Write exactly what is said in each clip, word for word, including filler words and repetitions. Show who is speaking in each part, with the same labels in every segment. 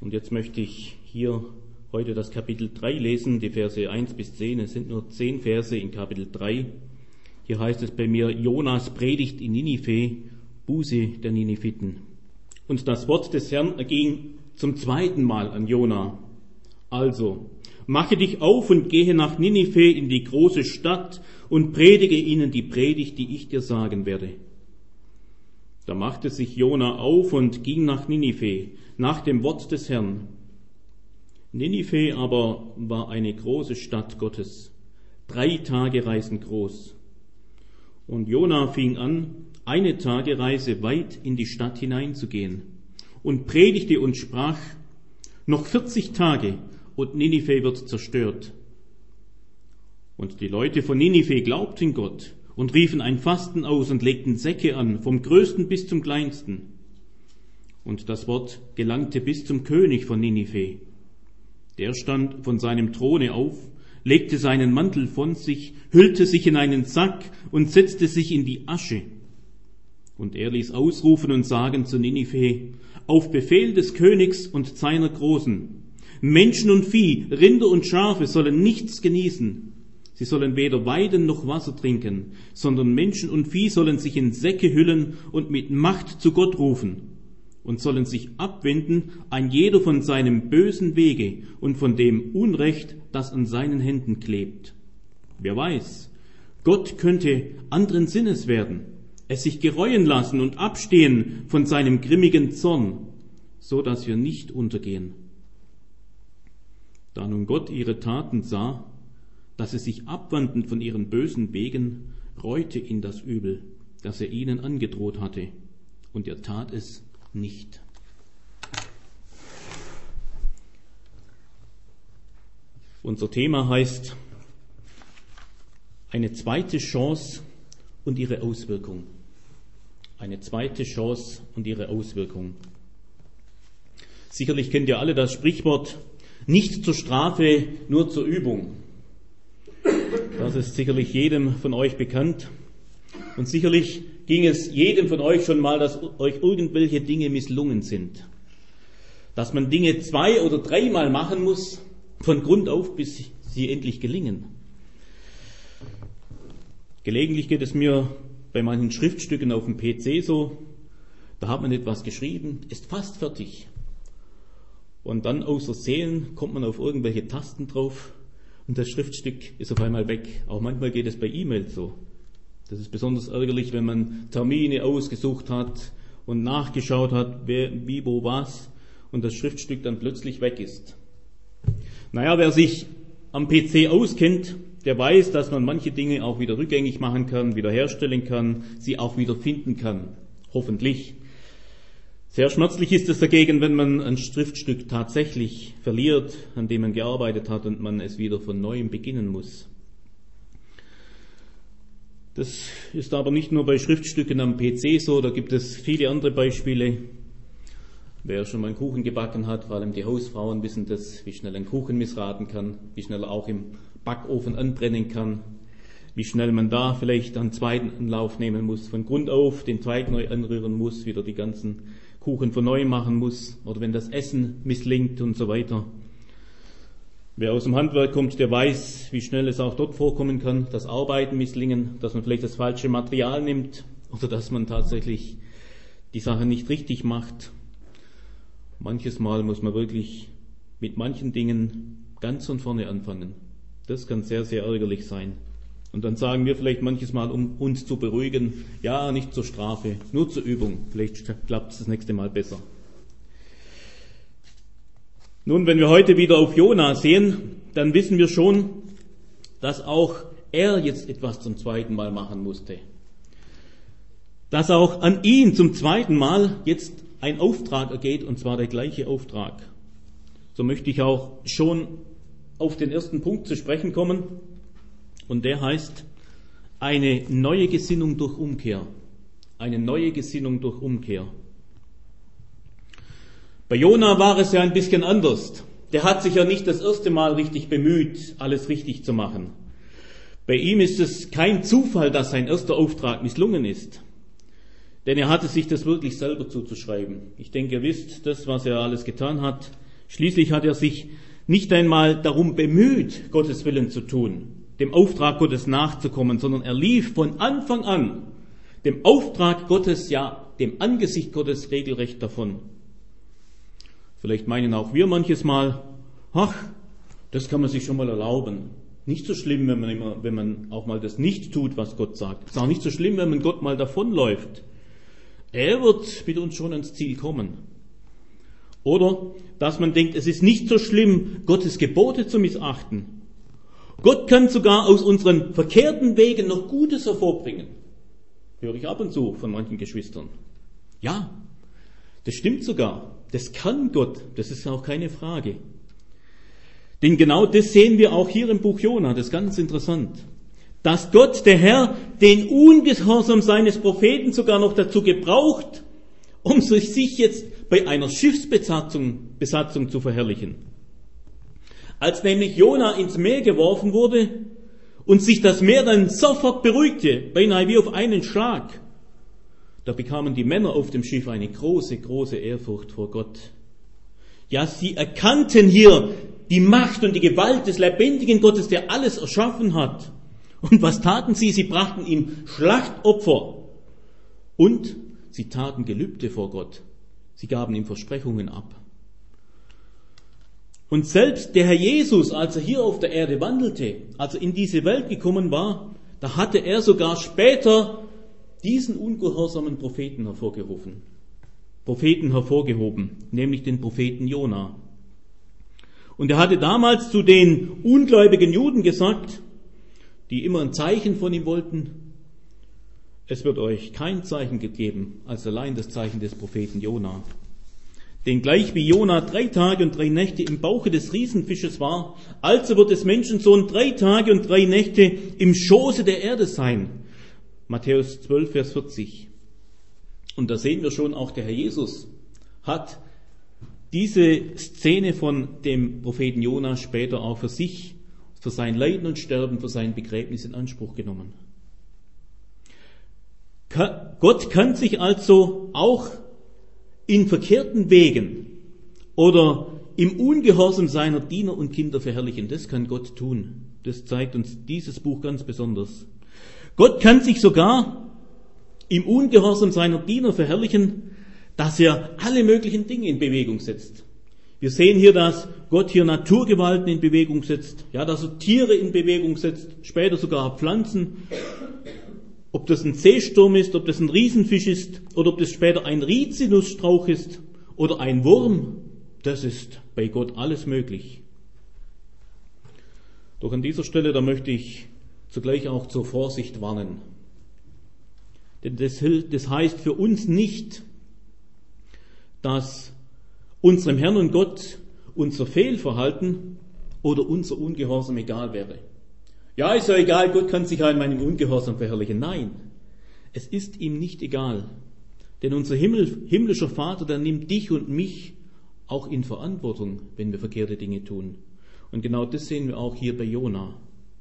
Speaker 1: Und jetzt möchte ich hier heute das Kapitel drei lesen, die Verse eins bis zehn. Es sind nur zehn Verse in Kapitel drei. Hier heißt es bei mir: Jonas predigt in Ninive, Buße der Nineviten. Und das Wort des Herrn erging zum zweiten Mal an Jona. Also, mache dich auf und gehe nach Ninive in die große Stadt und predige ihnen die Predigt, die ich dir sagen werde. Da machte sich Jona auf und ging nach Ninive, nach dem Wort des Herrn. Ninive aber war eine große Stadt Gottes, drei Tagereisen groß. Und Jona fing an, eine Tagereise weit in die Stadt hineinzugehen und predigte und sprach: Noch vierzig Tage und Ninive wird zerstört. Und die Leute von Ninive glaubten Gott und riefen ein Fasten aus und legten Säcke an, vom Größten bis zum Kleinsten. Und das Wort gelangte bis zum König von Ninive. Der stand von seinem Throne auf, legte seinen Mantel von sich, hüllte sich in einen Sack und setzte sich in die Asche. Und er ließ ausrufen und sagen zu Ninive: Auf Befehl des Königs und seiner Großen, Menschen und Vieh, Rinder und Schafe sollen nichts genießen. Sie sollen weder weiden noch Wasser trinken, sondern Menschen und Vieh sollen sich in Säcke hüllen und mit Macht zu Gott rufen und sollen sich abwenden, ein jeder von seinem bösen Wege und von dem Unrecht, das an seinen Händen klebt. Wer weiß, Gott könnte anderen Sinnes werden, es sich gereuen lassen und abstehen von seinem grimmigen Zorn, so dass wir nicht untergehen. Da nun Gott ihre Taten sah, dass sie sich abwandten von ihren bösen Wegen, reute ihn das Übel, das er ihnen angedroht hatte, und er tat es nicht. Unser Thema heißt eine zweite Chance und ihre Auswirkung. Eine zweite Chance und ihre Auswirkung. Sicherlich kennt ihr alle das Sprichwort: Nicht zur Strafe, nur zur Übung. Das ist sicherlich jedem von euch bekannt. Und sicherlich ging es jedem von euch schon mal, dass euch irgendwelche Dinge misslungen sind. Dass man Dinge zwei- oder dreimal machen muss, von Grund auf, bis sie endlich gelingen. Gelegentlich geht es mir bei manchen Schriftstücken auf dem P C so: Da hat man etwas geschrieben, ist fast fertig. Und dann außer Versehen kommt man auf irgendwelche Tasten drauf und das Schriftstück ist auf einmal weg. Auch manchmal geht es bei E-Mails so. Das ist besonders ärgerlich, wenn man Termine ausgesucht hat und nachgeschaut hat, wer, wie, wo, was, und das Schriftstück dann plötzlich weg ist. Naja, wer sich am P C auskennt, der weiß, dass man manche Dinge auch wieder rückgängig machen kann, wiederherstellen kann, sie auch wieder finden kann. Hoffentlich. Sehr schmerzlich ist es dagegen, wenn man ein Schriftstück tatsächlich verliert, an dem man gearbeitet hat und man es wieder von neuem beginnen muss. Das ist aber nicht nur bei Schriftstücken am P C so, da gibt es viele andere Beispiele. Wer schon mal einen Kuchen gebacken hat, vor allem die Hausfrauen wissen das, wie schnell ein Kuchen missraten kann, wie schnell er auch im Backofen anbrennen kann, wie schnell man da vielleicht einen zweiten Anlauf nehmen muss, von Grund auf den Teig neu anrühren muss, wieder die ganzen Kuchen von neu machen muss, oder wenn das Essen misslingt und so weiter. Wer aus dem Handwerk kommt, der weiß, wie schnell es auch dort vorkommen kann, dass Arbeiten misslingen, dass man vielleicht das falsche Material nimmt oder dass man tatsächlich die Sache nicht richtig macht. Manches Mal muss man wirklich mit manchen Dingen ganz von vorne anfangen. Das kann sehr, sehr ärgerlich sein. Und dann sagen wir vielleicht manches Mal, um uns zu beruhigen: Ja, nicht zur Strafe, nur zur Übung. Vielleicht klappt es das nächste Mal besser. Nun, wenn wir heute wieder auf Jona sehen, dann wissen wir schon, dass auch er jetzt etwas zum zweiten Mal machen musste. Dass auch an ihn zum zweiten Mal jetzt ein Auftrag ergeht, und zwar der gleiche Auftrag. So möchte ich auch schon auf den ersten Punkt zu sprechen kommen. Und der heißt, eine neue Gesinnung durch Umkehr. Eine neue Gesinnung durch Umkehr. Bei Jona war es ja ein bisschen anders. Der hat sich ja nicht das erste Mal richtig bemüht, alles richtig zu machen. Bei ihm ist es kein Zufall, dass sein erster Auftrag misslungen ist. Denn er hatte sich das wirklich selber zuzuschreiben. Ich denke, ihr wisst, das, was er alles getan hat, Schließlich hat er sich nicht einmal darum bemüht, Gottes Willen zu tun, dem Auftrag Gottes nachzukommen, sondern er lief von Anfang an dem Auftrag Gottes, ja, dem Angesicht Gottes regelrecht davon. Vielleicht meinen auch wir manches Mal, ach, das kann man sich schon mal erlauben. Nicht so schlimm, wenn man, immer, wenn man auch mal das nicht tut, was Gott sagt. Es ist auch nicht so schlimm, wenn man Gott mal davonläuft. Er wird mit uns schon ans Ziel kommen. Oder, dass man denkt, es ist nicht so schlimm, Gottes Gebote zu missachten. Gott kann sogar aus unseren verkehrten Wegen noch Gutes hervorbringen. Höre ich ab und zu von manchen Geschwistern. Ja, das stimmt sogar. Das kann Gott. Das ist auch keine Frage. Denn genau das sehen wir auch hier im Buch Jona. Das ist ganz interessant. Dass Gott, der Herr, den Ungehorsam seines Propheten sogar noch dazu gebraucht, um sich jetzt bei einer Schiffsbesatzung Besatzung zu verherrlichen. Als nämlich Jona ins Meer geworfen wurde und sich das Meer dann sofort beruhigte, beinahe wie auf einen Schlag, da bekamen die Männer auf dem Schiff eine große, große Ehrfurcht vor Gott. Ja, sie erkannten hier die Macht und die Gewalt des lebendigen Gottes, der alles erschaffen hat. Und was taten sie? Sie brachten ihm Schlachtopfer. Und sie taten Gelübde vor Gott. Sie gaben ihm Versprechungen ab. Und selbst der Herr Jesus, als er hier auf der Erde wandelte, als er in diese Welt gekommen war, da hatte er sogar später diesen ungehorsamen Propheten hervorgerufen. Propheten hervorgehoben, nämlich den Propheten Jona. Und er hatte damals zu den ungläubigen Juden gesagt, die immer ein Zeichen von ihm wollten, es wird euch kein Zeichen gegeben, als allein das Zeichen des Propheten Jona. Denn gleich wie Jona drei Tage und drei Nächte im Bauche des Riesenfisches war, also wird des Menschensohn drei Tage und drei Nächte im Schoße der Erde sein. Matthäus zwölf, Vers vierzig. Und da sehen wir schon, auch der Herr Jesus hat diese Szene von dem Propheten Jona später auch für sich, für sein Leiden und Sterben, für sein Begräbnis in Anspruch genommen. Gott kann sich also auch in verkehrten Wegen oder im Ungehorsam seiner Diener und Kinder verherrlichen. Das kann Gott tun. Das zeigt uns dieses Buch ganz besonders. Gott kann sich sogar im Ungehorsam seiner Diener verherrlichen, dass er alle möglichen Dinge in Bewegung setzt. Wir sehen hier, dass Gott hier Naturgewalten in Bewegung setzt, ja, dass er Tiere in Bewegung setzt, später sogar Pflanzen. Ob das ein Seesturm ist, ob das ein Riesenfisch ist oder ob das später ein Rizinusstrauch ist oder ein Wurm, das ist bei Gott alles möglich. Doch an dieser Stelle, da möchte ich zugleich auch zur Vorsicht warnen. Denn das, das heißt für uns nicht, dass unserem Herrn und Gott unser Fehlverhalten oder unser Ungehorsam egal wäre. Ja, ist ja egal, Gott kann sich ja in meinem Ungehorsam verherrlichen. Nein, es ist ihm nicht egal. Denn unser Himmel, himmlischer Vater, der nimmt dich und mich auch in Verantwortung, wenn wir verkehrte Dinge tun. Und genau das sehen wir auch hier bei Jona.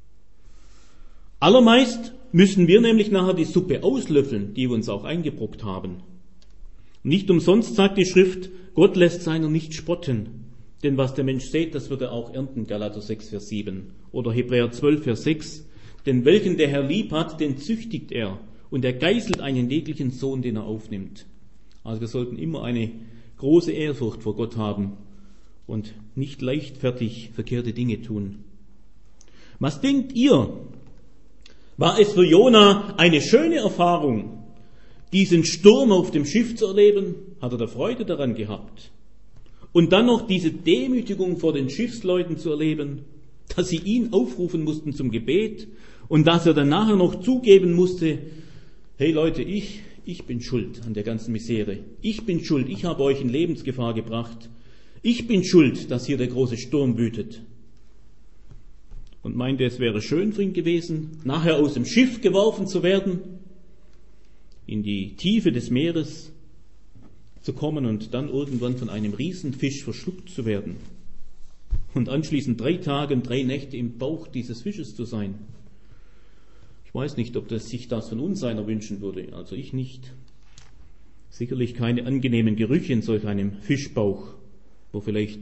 Speaker 1: Allermeist müssen wir nämlich nachher die Suppe auslöffeln, die wir uns auch eingebrockt haben. Nicht umsonst sagt die Schrift, Gott lässt seiner nicht spotten. Denn was der Mensch sät, das wird er auch ernten, Galater sechs, Vers sieben. Oder Hebräer zwölf, Vers sechs. Denn welchen der Herr lieb hat, den züchtigt er. Und er geißelt einen jeglichen Sohn, den er aufnimmt. Also wir sollten immer eine große Ehrfurcht vor Gott haben und nicht leichtfertig verkehrte Dinge tun. Was denkt ihr? War es für Jona eine schöne Erfahrung, diesen Sturm auf dem Schiff zu erleben? Hat er da Freude daran gehabt? Und dann noch diese Demütigung vor den Schiffsleuten zu erleben, dass sie ihn aufrufen mussten zum Gebet und dass er dann nachher noch zugeben musste, hey Leute, ich, ich bin schuld an der ganzen Misere. Ich bin schuld, ich habe euch in Lebensgefahr gebracht. Ich bin schuld, dass hier der große Sturm wütet. Und meinte, es wäre schön für ihn gewesen, nachher aus dem Schiff geworfen zu werden, in die Tiefe des Meeres zu kommen und dann irgendwann von einem Riesenfisch verschluckt zu werden und anschließend drei Tage und drei Nächte im Bauch dieses Fisches zu sein. Ich weiß nicht, ob das sich das von uns einer wünschen würde, also ich nicht. Sicherlich keine angenehmen Gerüche in solch einem Fischbauch, wo vielleicht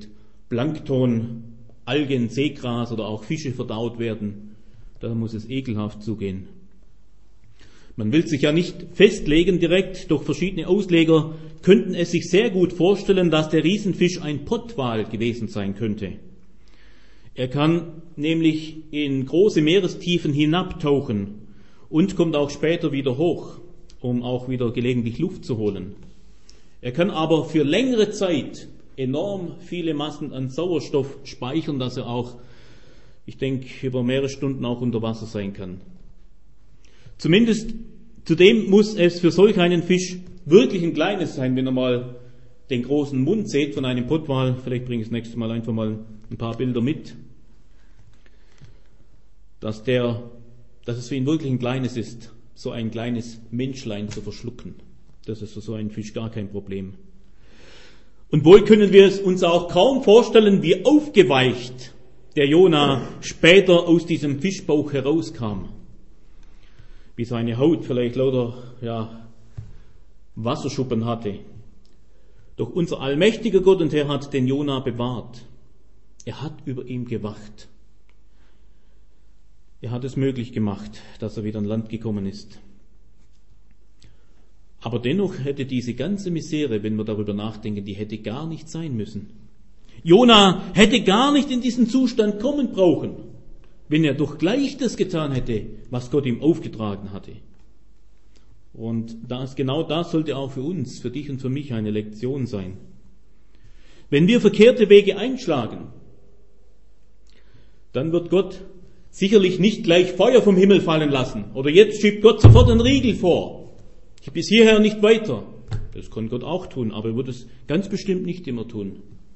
Speaker 1: Plankton, Algen, Seegras oder auch Fische verdaut werden, da muss es ekelhaft zugehen. Man will sich ja nicht festlegen direkt, doch verschiedene Ausleger könnten es sich sehr gut vorstellen, dass der Riesenfisch ein Pottwal gewesen sein könnte. Er kann nämlich in große Meerestiefen hinabtauchen und kommt auch später wieder hoch, um auch wieder gelegentlich Luft zu holen. Er kann aber für längere Zeit enorm viele Massen an Sauerstoff speichern, dass er auch, ich denke, über mehrere Stunden auch unter Wasser sein kann. Zumindest zudem muss es für solch einen Fisch wirklich ein kleines sein, wenn er mal den großen Mund seht von einem Pottwal. Vielleicht bringe ich das nächste Mal einfach mal ein paar Bilder mit. Dass, der, dass es für ihn wirklich ein kleines ist, so ein kleines Menschlein zu verschlucken. Das ist für so einen Fisch gar kein Problem. Und wohl können wir es uns auch kaum vorstellen, wie aufgeweicht der Jona später aus diesem Fischbauch herauskam. Wie seine Haut vielleicht lauter ja, Wasserschuppen hatte. Doch unser allmächtiger Gott und Herr hat den Jona bewahrt. Er hat über ihm gewacht. Er hat es möglich gemacht, dass er wieder an Land gekommen ist. Aber dennoch hätte diese ganze Misere, wenn wir darüber nachdenken, die hätte gar nicht sein müssen. Jona hätte gar nicht in diesen Zustand kommen brauchen, wenn er doch gleich das getan hätte, was Gott ihm aufgetragen hatte. Und das, genau das sollte auch für uns, für dich und für mich eine Lektion sein. Wenn wir verkehrte Wege einschlagen, dann wird Gott sicherlich nicht gleich Feuer vom Himmel fallen lassen. Oder jetzt schiebt Gott sofort einen Riegel vor. Bis hierher nicht weiter. Das kann Gott auch tun, aber er wird es ganz bestimmt nicht immer tun.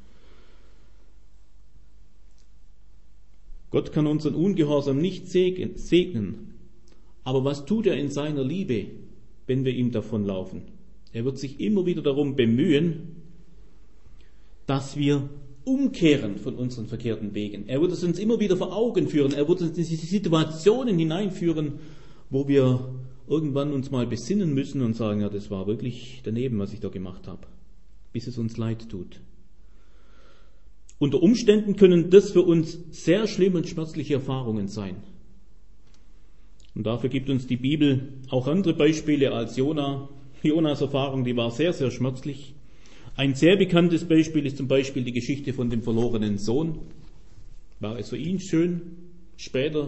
Speaker 1: Gott kann unseren Ungehorsam nicht segnen. Aber was tut er in seiner Liebe, wenn wir ihm davonlaufen? Er wird sich immer wieder darum bemühen, dass wir umkehren von unseren verkehrten Wegen. Er wird es uns immer wieder vor Augen führen. Er wird uns in diese Situationen hineinführen, wo wir irgendwann uns mal besinnen müssen und sagen, ja, das war wirklich daneben, was ich da gemacht habe, bis es uns leid tut. Unter Umständen können das für uns sehr schlimme und schmerzliche Erfahrungen sein. Und dafür gibt uns die Bibel auch andere Beispiele als Jona. Jonas Erfahrung, die war sehr, sehr schmerzlich. Ein sehr bekanntes Beispiel ist zum Beispiel die Geschichte von dem verlorenen Sohn. War es für ihn schön, später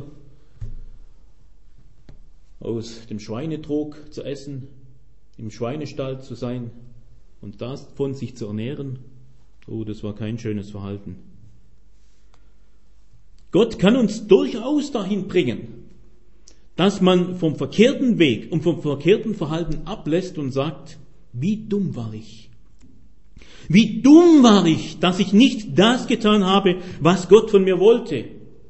Speaker 1: aus dem Schweinetrog zu essen, im Schweinestall zu sein und davon sich zu ernähren? Oh, das war kein schönes Verhalten. Gott kann uns durchaus dahin bringen, dass man vom verkehrten Weg und vom verkehrten Verhalten ablässt und sagt, wie dumm war ich. Wie dumm war ich, dass ich nicht das getan habe, was Gott von mir wollte.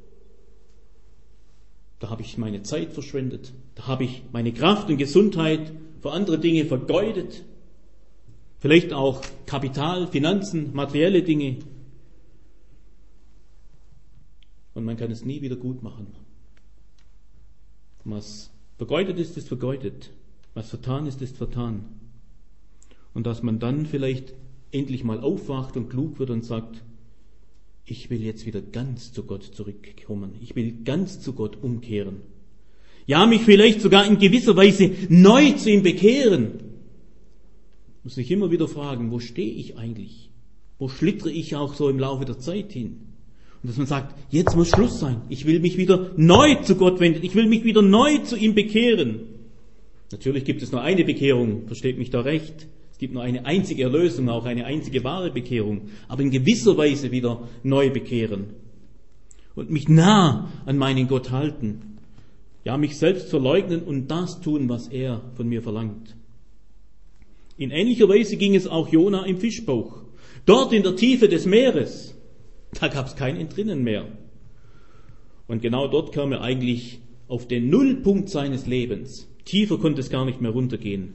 Speaker 1: Da habe ich meine Zeit verschwendet. Da habe ich meine Kraft und Gesundheit für andere Dinge vergeudet. Vielleicht auch Kapital, Finanzen, materielle Dinge. Und man kann es nie wieder gut machen. Was vergeudet ist, ist vergeudet. Was vertan ist, ist vertan. Und dass man dann vielleicht endlich mal aufwacht und klug wird und sagt, ich will jetzt wieder ganz zu Gott zurückkommen. Ich will ganz zu Gott umkehren. Ja, mich vielleicht sogar in gewisser Weise neu zu ihm bekehren. Muss sich immer wieder fragen, wo stehe ich eigentlich? Wo schlittere ich auch so im Laufe der Zeit hin? Und dass man sagt, jetzt muss Schluss sein. Ich will mich wieder neu zu Gott wenden. Ich will mich wieder neu zu ihm bekehren. Natürlich gibt es nur eine Bekehrung, versteht mich da recht. Es gibt nur eine einzige Erlösung, auch eine einzige wahre Bekehrung. Aber in gewisser Weise wieder neu bekehren. Und mich nah an meinen Gott halten. Ja, mich selbst verleugnen und das tun, was er von mir verlangt. In ähnlicher Weise ging es auch Jona im Fischbauch. Dort in der Tiefe des Meeres, da gab es kein Entrinnen mehr. Und genau dort kam er eigentlich auf den Nullpunkt seines Lebens. Tiefer konnte es gar nicht mehr runtergehen.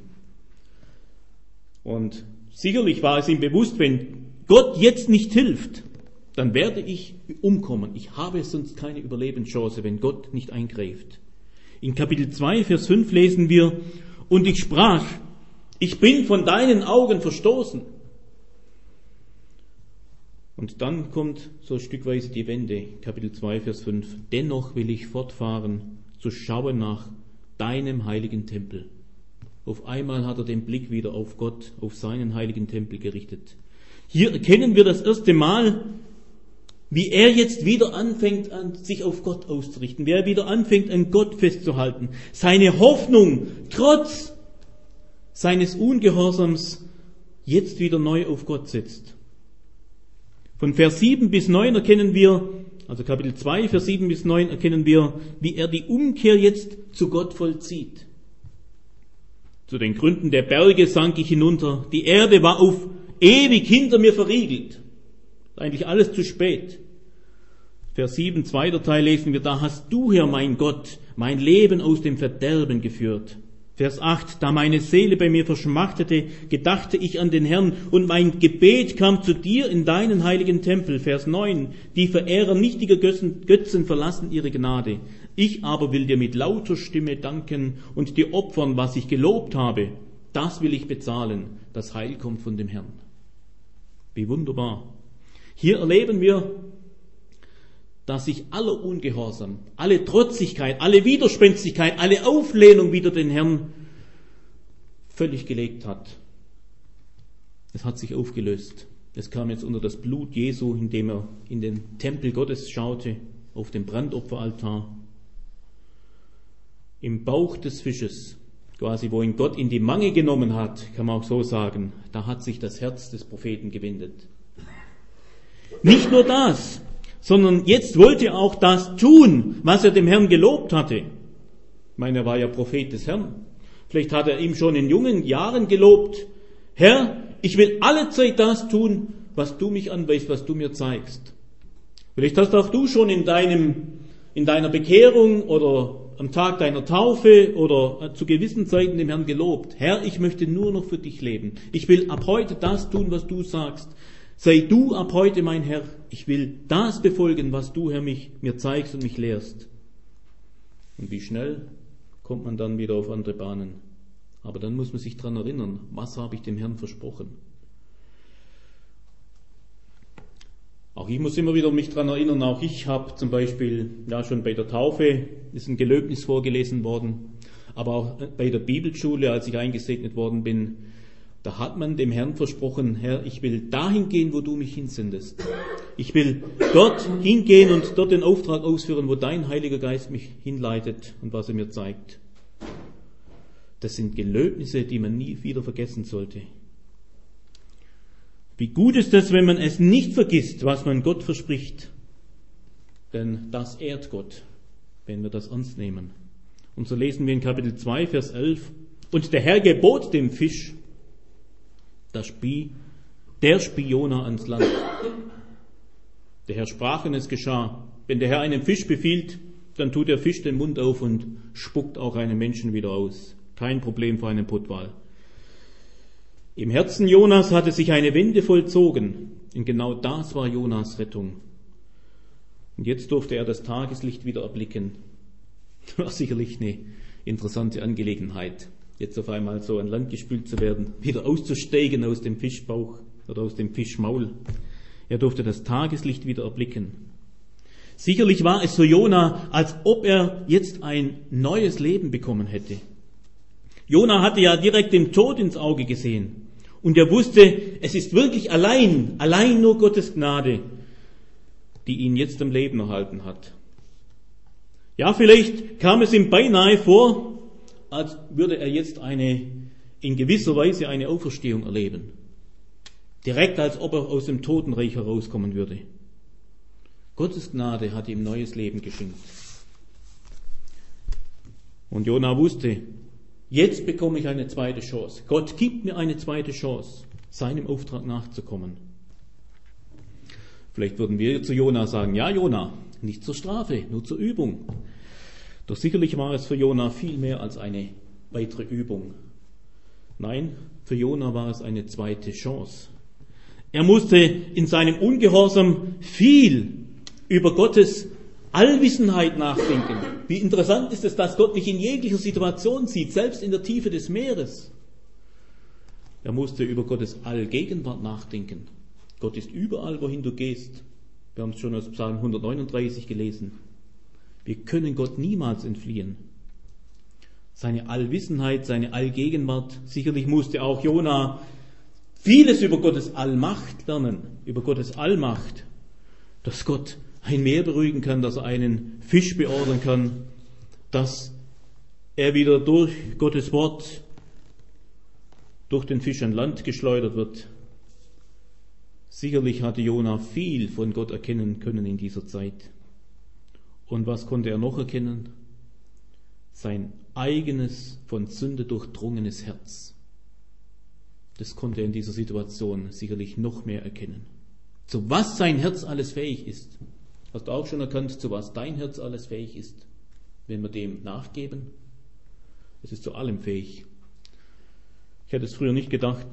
Speaker 1: Und sicherlich war es ihm bewusst, wenn Gott jetzt nicht hilft, dann werde ich umkommen. Ich habe sonst keine Überlebenschance, wenn Gott nicht eingreift. In Kapitel zwei, Vers fünf lesen wir, und ich sprach, ich bin von deinen Augen verstoßen. Und dann kommt so stückweise die Wende, Kapitel zwei, Vers fünf. Dennoch will ich fortfahren, zu schauen nach deinem heiligen Tempel. Auf einmal hat er den Blick wieder auf Gott, auf seinen heiligen Tempel gerichtet. Hier erkennen wir das erste Mal, wie er jetzt wieder anfängt, an sich auf Gott auszurichten, wie er wieder anfängt, an Gott festzuhalten. Seine Hoffnung, trotz seines Ungehorsams, jetzt wieder neu auf Gott setzt. Von Vers sieben bis neun erkennen wir, also Kapitel zwei, Vers sieben bis neun erkennen wir, wie er die Umkehr jetzt zu Gott vollzieht. Zu den Gründen der Berge sank ich hinunter, die Erde war auf ewig hinter mir verriegelt. Eigentlich alles zu spät. Vers sieben, zweiter Teil lesen wir, da hast du, Herr mein Gott, mein Leben aus dem Verderben geführt. Vers acht, da meine Seele bei mir verschmachtete, gedachte ich an den Herrn und mein Gebet kam zu dir in deinen heiligen Tempel. Vers neun, die Verehrer nichtiger Götzen, Götzen verlassen ihre Gnade. Ich aber will dir mit lauter Stimme danken und dir opfern, was ich gelobt habe. Das will ich bezahlen. Das Heil kommt von dem Herrn. Wie wunderbar. Hier erleben wir, dass sich aller Ungehorsam, alle Trotzigkeit, alle Widerspenstigkeit, alle Auflehnung wider den Herrn völlig gelegt hat. Es hat sich aufgelöst. Es kam jetzt unter das Blut Jesu, indem er in den Tempel Gottes schaute, auf den Brandopferaltar. Im Bauch des Fisches, quasi wo ihn Gott in die Mange genommen hat, kann man auch so sagen, da hat sich das Herz des Propheten gewendet. Nicht nur das, sondern jetzt wollte er auch das tun, was er dem Herrn gelobt hatte. Ich meine, er war ja Prophet des Herrn. Vielleicht hat er ihm schon in jungen Jahren gelobt, Herr, ich will alle Zeit das tun, was du mich anweist, was du mir zeigst. Vielleicht hast auch du schon in deinem, in deiner Bekehrung oder am Tag deiner Taufe oder zu gewissen Zeiten dem Herrn gelobt, Herr, ich möchte nur noch für dich leben. Ich will ab heute das tun, was du sagst. Sei du ab heute mein Herr. Ich will das befolgen, was du, Herr, mich, mir zeigst und mich lehrst. Und wie schnell kommt man dann wieder auf andere Bahnen. Aber dann muss man sich dran erinnern, was habe ich dem Herrn versprochen? Auch ich muss immer wieder mich dran erinnern, auch ich habe zum Beispiel, ja schon bei der Taufe, ist ein Gelöbnis vorgelesen worden, aber auch bei der Bibelschule, als ich eingesegnet worden bin, da hat man dem Herrn versprochen, Herr, ich will dahin gehen, wo du mich hinsendest. Ich will dort hingehen und dort den Auftrag ausführen, wo dein Heiliger Geist mich hinleitet und was er mir zeigt. Das sind Gelöbnisse, die man nie wieder vergessen sollte. Wie gut ist es, wenn man es nicht vergisst, was man Gott verspricht. Denn das ehrt Gott, wenn wir das ernst nehmen. Und so lesen wir in Kapitel zwei, Vers elf. Und der Herr gebot dem Fisch, das spie, der spie Jona ans Land. Der Herr sprach und es geschah. Wenn der Herr einen Fisch befiehlt, dann tut der Fisch den Mund auf und spuckt auch einen Menschen wieder aus. Kein Problem für einen Pottwal. Im Herzen Jonas hatte sich eine Wende vollzogen. Und genau das war Jonas Rettung. Und jetzt durfte er das Tageslicht wieder erblicken. War sicherlich eine interessante Angelegenheit, jetzt auf einmal so an Land gespült zu werden, wieder auszusteigen aus dem Fischbauch oder aus dem Fischmaul. Er durfte das Tageslicht wieder erblicken. Sicherlich war es für Jona, als ob er jetzt ein neues Leben bekommen hätte. Jona hatte ja direkt dem Tod ins Auge gesehen. Und er wusste, es ist wirklich allein, allein nur Gottes Gnade, die ihn jetzt am Leben erhalten hat. Ja, vielleicht kam es ihm beinahe vor, als würde er jetzt eine, in gewisser Weise eine Auferstehung erleben. Direkt als ob er aus dem Totenreich herauskommen würde. Gottes Gnade hat ihm neues Leben geschenkt. Und Jona wusste, jetzt bekomme ich eine zweite Chance. Gott gibt mir eine zweite Chance, seinem Auftrag nachzukommen. Vielleicht würden wir zu Jona sagen, ja Jona, nicht zur Strafe, nur zur Übung. Doch sicherlich war es für Jona viel mehr als eine weitere Übung. Nein, für Jona war es eine zweite Chance. Er musste in seinem Ungehorsam viel über Gottes Allwissenheit nachdenken. Wie interessant ist es, dass Gott mich in jeglicher Situation sieht, selbst in der Tiefe des Meeres. Er musste über Gottes Allgegenwart nachdenken. Gott ist überall, wohin du gehst. Wir haben es schon aus Psalm hundertneununddreißig gelesen. Wir können Gott niemals entfliehen. Seine Allwissenheit, seine Allgegenwart. Sicherlich musste auch Jona vieles über Gottes Allmacht lernen, über Gottes Allmacht, dass Gott ein Meer beruhigen kann, dass er einen Fisch beordern kann, dass er wieder durch Gottes Wort durch den Fisch an Land geschleudert wird. Sicherlich hatte Jona viel von Gott erkennen können in dieser Zeit. Und was konnte er noch erkennen? Sein eigenes, von Sünde durchdrungenes Herz. Das konnte er in dieser Situation sicherlich noch mehr erkennen. Zu was sein Herz alles fähig ist. Hast du auch schon erkannt, zu was dein Herz alles fähig ist? Wenn wir dem nachgeben? Es ist zu allem fähig. Ich hätte es früher nicht gedacht,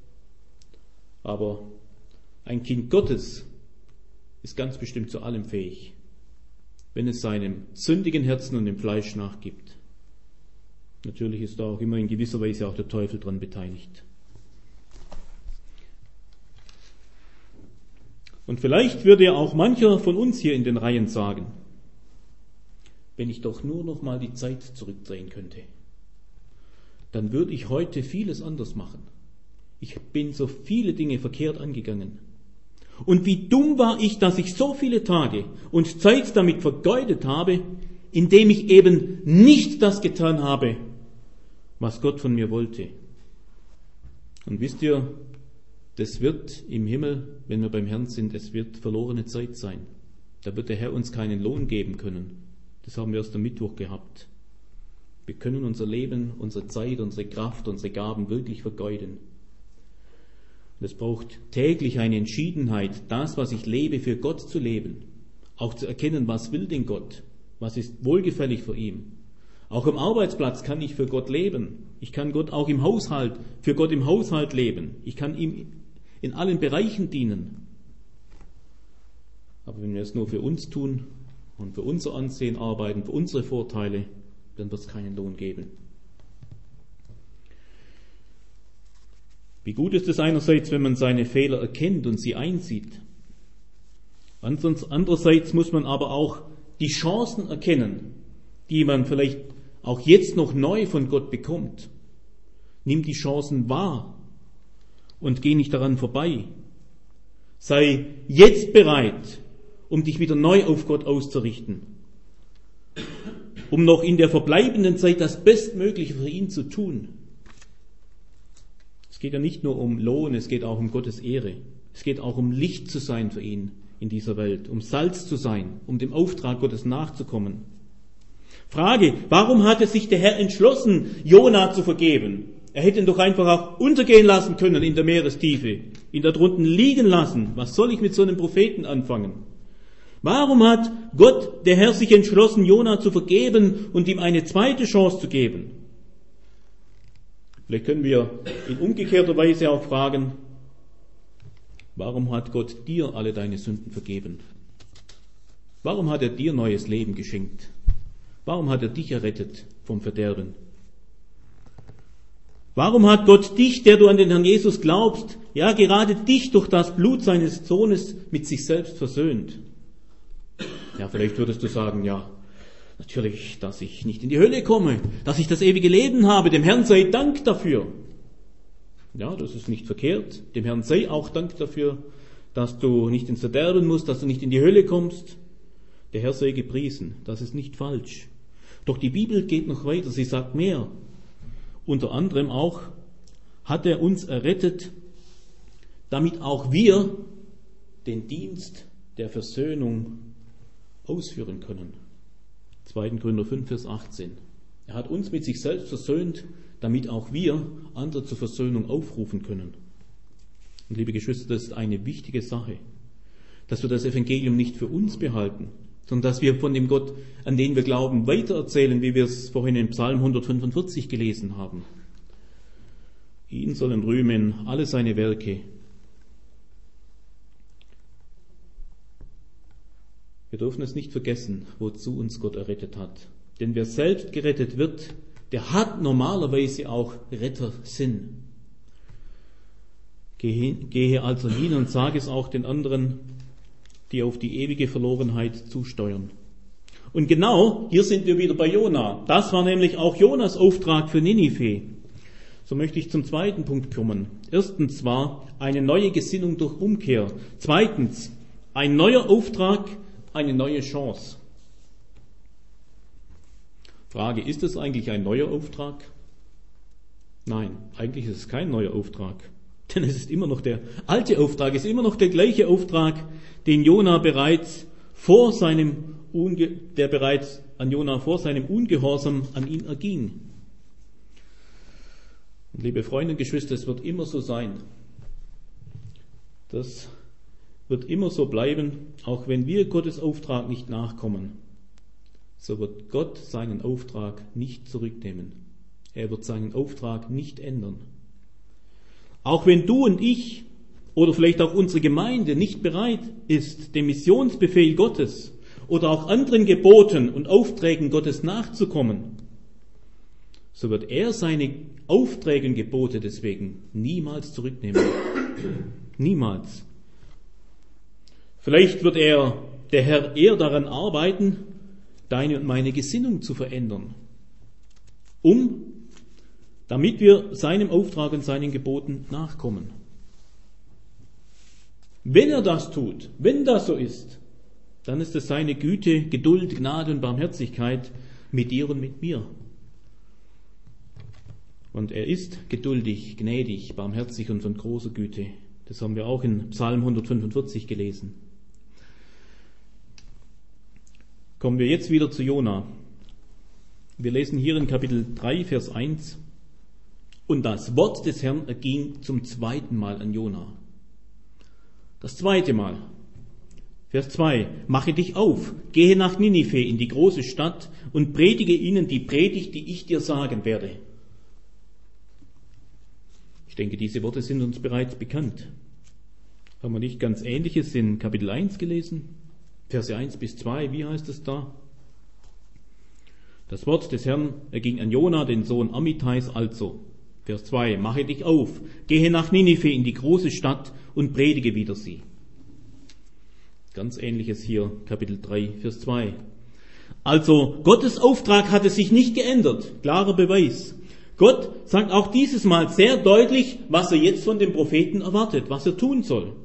Speaker 1: aber ein Kind Gottes ist ganz bestimmt zu allem fähig, wenn es seinem sündigen Herzen und dem Fleisch nachgibt. Natürlich ist da auch immer in gewisser Weise auch der Teufel dran beteiligt. Und vielleicht würde ja auch mancher von uns hier in den Reihen sagen, wenn ich doch nur noch mal die Zeit zurückdrehen könnte, dann würde ich heute vieles anders machen. Ich bin so viele Dinge verkehrt angegangen. Und wie dumm war ich, dass ich so viele Tage und Zeit damit vergeudet habe, indem ich eben nicht das getan habe, was Gott von mir wollte. Und wisst ihr, das wird im Himmel, wenn wir beim Herrn sind, es wird verlorene Zeit sein. Da wird der Herr uns keinen Lohn geben können. Das haben wir erst am Mittwoch gehabt. Wir können unser Leben, unsere Zeit, unsere Kraft, unsere Gaben wirklich vergeuden. Und es braucht täglich eine Entschiedenheit, das, was ich lebe, für Gott zu leben. Auch zu erkennen, was will denn Gott? Was ist wohlgefällig für ihn? Auch am Arbeitsplatz kann ich für Gott leben. Ich kann Gott auch im Haushalt, für Gott im Haushalt leben. Ich kann ihm in allen Bereichen dienen. Aber wenn wir es nur für uns tun und für unser Ansehen arbeiten, für unsere Vorteile, dann wird es keinen Lohn geben. Wie gut ist es einerseits, wenn man seine Fehler erkennt und sie einsieht. Andererseits muss man aber auch die Chancen erkennen, die man vielleicht auch jetzt noch neu von Gott bekommt. Nimm die Chancen wahr und geh nicht daran vorbei. Sei jetzt bereit, um dich wieder neu auf Gott auszurichten, um noch in der verbleibenden Zeit das Bestmögliche für ihn zu tun. Es geht ja nicht nur um Lohn, es geht auch um Gottes Ehre. Es geht auch um Licht zu sein für ihn in dieser Welt, um Salz zu sein, um dem Auftrag Gottes nachzukommen. Frage, warum hatte sich der Herr entschlossen, Jona zu vergeben? Er hätte ihn doch einfach auch untergehen lassen können in der Meerestiefe, ihn da drunten liegen lassen. Was soll ich mit so einem Propheten anfangen? Warum hat Gott, der Herr, sich entschlossen, Jona zu vergeben und ihm eine zweite Chance zu geben? Vielleicht können wir in umgekehrter Weise auch fragen, warum hat Gott dir alle deine Sünden vergeben? Warum hat er dir neues Leben geschenkt? Warum hat er dich errettet vom Verderben? Warum hat Gott dich, der du an den Herrn Jesus glaubst, ja gerade dich durch das Blut seines Sohnes mit sich selbst versöhnt? Ja, vielleicht würdest du sagen, ja, natürlich, dass ich nicht in die Hölle komme, dass ich das ewige Leben habe, dem Herrn sei Dank dafür. Ja, das ist nicht verkehrt, dem Herrn sei auch Dank dafür, dass du nicht ins Verderben musst, dass du nicht in die Hölle kommst. Der Herr sei gepriesen, das ist nicht falsch. Doch die Bibel geht noch weiter, sie sagt mehr. Unter anderem auch, hat er uns errettet, damit auch wir den Dienst der Versöhnung ausführen können. zweiter Korinther fünf, Vers achtzehn. Er hat uns mit sich selbst versöhnt, damit auch wir andere zur Versöhnung aufrufen können. Und liebe Geschwister, das ist eine wichtige Sache, dass wir das Evangelium nicht für uns behalten, sondern dass wir von dem Gott, an den wir glauben, weitererzählen, wie wir es vorhin in Psalm hundertfünfundvierzig gelesen haben. Ihn sollen rühmen alle seine Werke. Wir dürfen es nicht vergessen, wozu uns Gott errettet hat. Denn wer selbst gerettet wird, der hat normalerweise auch Rettersinn. Gehe, gehe also hin und sage es auch den anderen, die auf die ewige Verlorenheit zusteuern. Und genau, hier sind wir wieder bei Jona. Das war nämlich auch Jonas Auftrag für Ninive. So möchte ich zum zweiten Punkt kommen. Erstens war eine neue Gesinnung durch Umkehr. Zweitens, ein neuer Auftrag, eine neue Chance. Frage, ist es eigentlich ein neuer Auftrag? Nein, eigentlich ist es kein neuer Auftrag. Denn es ist immer noch der alte Auftrag, es ist immer noch der gleiche Auftrag, den Jona bereits vor seinem Unge- der bereits an Jona vor seinem Ungehorsam an ihn erging. Und liebe Freunde und Geschwister, es wird immer so sein. Das wird immer so bleiben, auch wenn wir Gottes Auftrag nicht nachkommen. So wird Gott seinen Auftrag nicht zurücknehmen. Er wird seinen Auftrag nicht ändern. Auch wenn du und ich oder vielleicht auch unsere Gemeinde nicht bereit ist, dem Missionsbefehl Gottes oder auch anderen Geboten und Aufträgen Gottes nachzukommen, so wird er seine Aufträge und Gebote deswegen niemals zurücknehmen. Niemals. Vielleicht wird er, der Herr, eher daran arbeiten, deine und meine Gesinnung zu verändern, um, damit wir seinem Auftrag und seinen Geboten nachkommen. Wenn er das tut, wenn das so ist, dann ist es seine Güte, Geduld, Gnade und Barmherzigkeit mit dir und mit mir. Und er ist geduldig, gnädig, barmherzig und von großer Güte. Das haben wir auch in Psalm hundertfünfundvierzig gelesen. Kommen wir jetzt wieder zu Jona. Wir lesen hier in Kapitel drei, Vers eins. Und das Wort des Herrn erging zum zweiten Mal an Jona. Das zweite Mal. Vers zwei. Mache dich auf, gehe nach Ninive in die große Stadt und predige ihnen die Predigt, die ich dir sagen werde. Ich denke, diese Worte sind uns bereits bekannt. Haben wir nicht ganz Ähnliches in Kapitel eins gelesen? Verse eins bis zwei, wie heißt es da? Das Wort des Herrn erging an Jona, den Sohn Amittais, also. Vers zwei, mache dich auf, gehe nach Ninive in die große Stadt und predige wider sie. Ganz Ähnliches hier, Kapitel drei, Vers zwei. Also, Gottes Auftrag hatte sich nicht geändert, klarer Beweis. Gott sagt auch dieses Mal sehr deutlich, was er jetzt von dem Propheten erwartet, was er tun soll.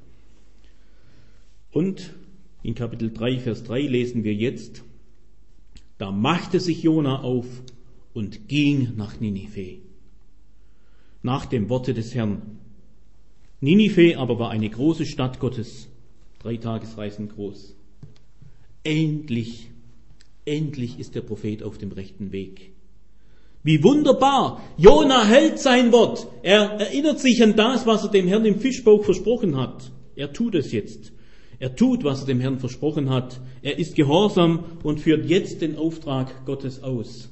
Speaker 1: Und in Kapitel drei, Vers drei lesen wir jetzt, da machte sich Jona auf und ging nach Ninive, nach dem Worte des Herrn. Ninive aber war eine große Stadt Gottes, drei Tagesreisen groß. Endlich, endlich ist der Prophet auf dem rechten Weg. Wie wunderbar! Jona hält sein Wort. Er erinnert sich an das, was er dem Herrn im Fischbauch versprochen hat. Er tut es jetzt. Er tut, was er dem Herrn versprochen hat. Er ist gehorsam und führt jetzt den Auftrag Gottes aus.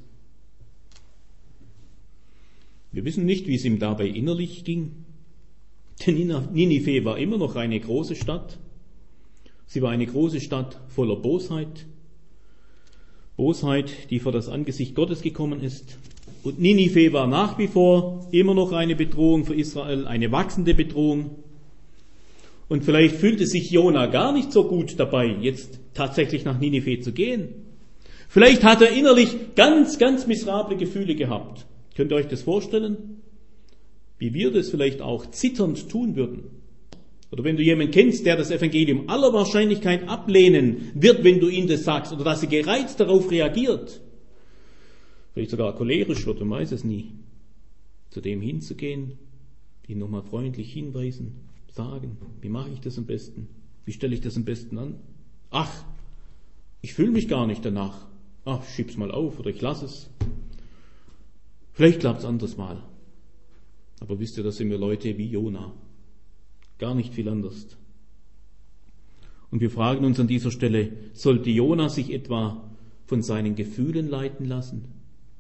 Speaker 1: Wir wissen nicht, wie es ihm dabei innerlich ging. Denn Ninive war immer noch eine große Stadt. Sie war eine große Stadt voller Bosheit. Bosheit, die vor das Angesicht Gottes gekommen ist. Und Ninive war nach wie vor immer noch eine Bedrohung für Israel, eine wachsende Bedrohung. Und vielleicht fühlte sich Jona gar nicht so gut dabei, jetzt tatsächlich nach Ninive zu gehen. Vielleicht hat er innerlich ganz, ganz miserable Gefühle gehabt. Könnt ihr euch das vorstellen? Wie wir das vielleicht auch zitternd tun würden. Oder wenn du jemanden kennst, der das Evangelium aller Wahrscheinlichkeit ablehnen wird, wenn du ihm das sagst, oder dass er gereizt darauf reagiert. Vielleicht sogar cholerisch wird, man weiß es nie. Zu dem hinzugehen, ihn nochmal freundlich hinweisen, sagen, wie mache ich das am besten? Wie stelle ich das am besten an? Ach, ich fühle mich gar nicht danach. Ach, schieb's mal auf oder ich lasse es. Vielleicht klappt es anderes Mal. Aber wisst ihr, das sind wir Leute wie Jona. Gar nicht viel anders. Und wir fragen uns an dieser Stelle, sollte Jona sich etwa von seinen Gefühlen leiten lassen?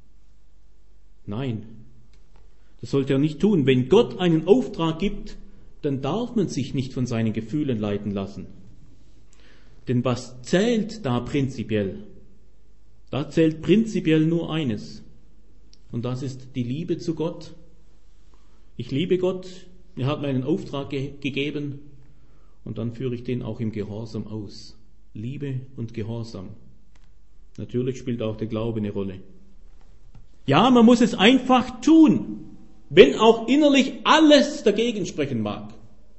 Speaker 1: Nein, das sollte er nicht tun. Wenn Gott einen Auftrag gibt, dann darf man sich nicht von seinen Gefühlen leiten lassen. Denn was zählt da prinzipiell? Da zählt prinzipiell nur eines. Und das ist die Liebe zu Gott. Ich liebe Gott Er hat mir einen Auftrag ge- gegeben und dann führe ich den auch im Gehorsam aus. Liebe und Gehorsam. Natürlich spielt auch der Glaube eine Rolle. Ja, man muss es einfach tun, wenn auch innerlich alles dagegen sprechen mag.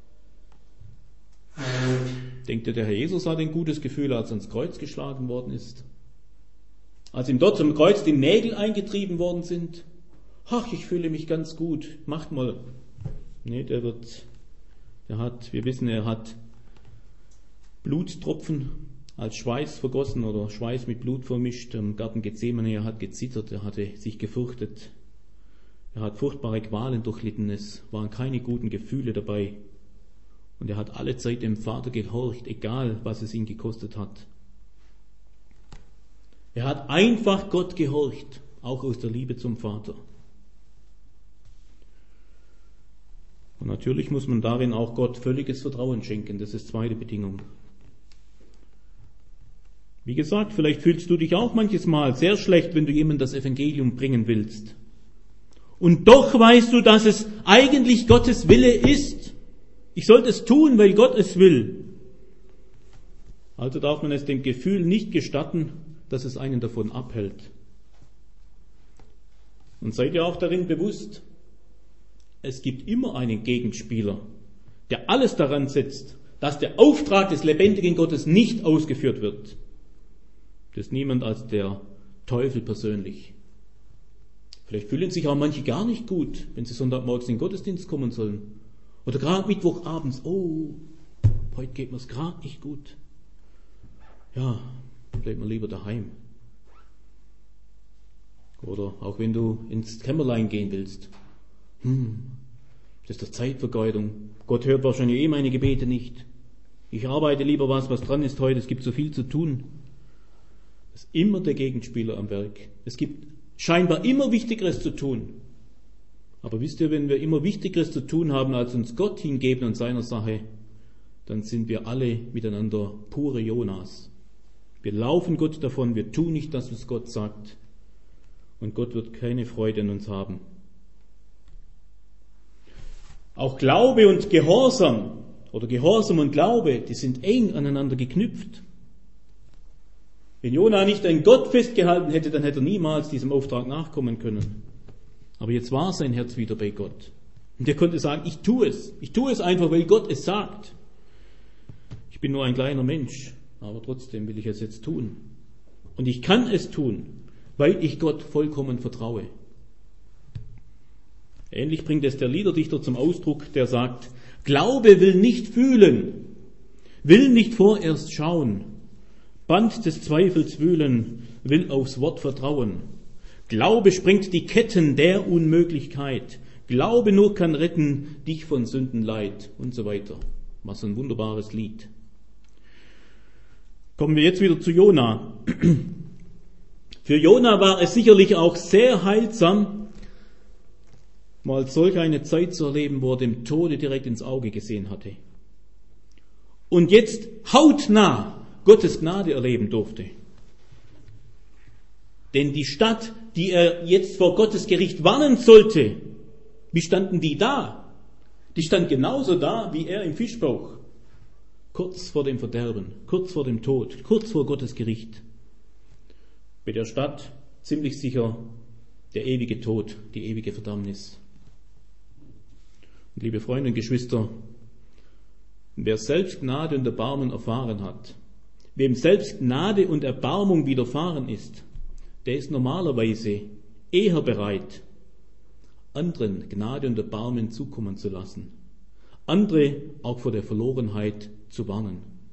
Speaker 1: Denkt ihr, der Herr Jesus hat ein gutes Gefühl, als er ans Kreuz geschlagen worden ist? Als ihm dort zum Kreuz die Nägel eingetrieben worden sind? Ach, ich fühle mich ganz gut, macht mal. Nee, der wird, der hat, wir wissen, er hat Blutstropfen als Schweiß vergossen oder Schweiß mit Blut vermischt. Im Garten Gethsemane, er hat gezittert, er hatte sich gefürchtet. Er hat furchtbare Qualen durchlitten, es waren keine guten Gefühle dabei. Und er hat alle Zeit dem Vater gehorcht, egal was es ihn gekostet hat. Er hat einfach Gott gehorcht, auch aus der Liebe zum Vater. Und natürlich muss man darin auch Gott völliges Vertrauen schenken, das ist zweite Bedingung. Wie gesagt, vielleicht fühlst du dich auch manches Mal sehr schlecht, wenn du jemandem das Evangelium bringen willst. Und doch weißt du, dass es eigentlich Gottes Wille ist. Ich sollte es tun, weil Gott es will. Also darf man es dem Gefühl nicht gestatten, dass es einen davon abhält. Und seid ihr auch darin bewusst, es gibt immer einen Gegenspieler, der alles daran setzt, dass der Auftrag des lebendigen Gottes nicht ausgeführt wird. Das ist niemand als der Teufel persönlich. Vielleicht fühlen sich auch manche gar nicht gut, wenn sie Sonntagmorgens in den Gottesdienst kommen sollen. Oder gerade Mittwochabends, oh, heute geht mir's gerade nicht gut. Ja, bleibt man lieber daheim. Oder auch wenn du ins Kämmerlein gehen willst. Hm, das ist doch Zeitvergeudung. Gott hört wahrscheinlich eh meine Gebete nicht. Ich arbeite lieber was, was dran ist heute. Es gibt so viel zu tun. Es ist immer der Gegenspieler am Werk. Es gibt scheinbar immer Wichtigeres zu tun. Aber wisst ihr, wenn wir immer Wichtigeres zu tun haben, als uns Gott hingeben an seiner Sache, dann sind wir alle miteinander pure Jonas. Wir laufen Gott davon, wir tun nicht das, was Gott sagt. Und Gott wird keine Freude an uns haben. Auch Glaube und Gehorsam oder Gehorsam und Glaube, die sind eng aneinander geknüpft. Wenn Jona nicht an Gott festgehalten hätte, dann hätte er niemals diesem Auftrag nachkommen können. Aber jetzt war sein Herz wieder bei Gott. Und er konnte sagen, ich tue es. Ich tue es einfach, weil Gott es sagt. Ich bin nur ein kleiner Mensch, aber trotzdem will ich es jetzt tun. Und ich kann es tun, weil ich Gott vollkommen vertraue. Ähnlich bringt es der Liederdichter zum Ausdruck, der sagt, Glaube will nicht fühlen, will nicht vorerst schauen, Band des Zweifels wühlen, will aufs Wort vertrauen. Glaube sprengt die Ketten der Unmöglichkeit, Glaube nur kann retten dich von Sündenleid und so weiter. Was ein wunderbares Lied. Kommen wir jetzt wieder zu Jona. Für Jona war es sicherlich auch sehr heilsam, mal solch eine Zeit zu erleben, wo er dem Tode direkt ins Auge gesehen hatte. Und jetzt hautnah Gottes Gnade erleben durfte. Denn die Stadt, die er jetzt vor Gottes Gericht warnen sollte, wie standen die da? Die stand genauso da wie er im Fischbauch. Kurz vor dem Verderben, kurz vor dem Tod, kurz vor Gottes Gericht. Bei der Stadt ziemlich sicher der ewige Tod, die ewige Verdammnis. Und liebe Freunde und Geschwister, wer selbst Gnade und Erbarmen erfahren hat, wem selbst Gnade und Erbarmung widerfahren ist, der ist normalerweise eher bereit, anderen Gnade und Erbarmen zukommen zu lassen, andere auch vor der Verlorenheit zu warnen.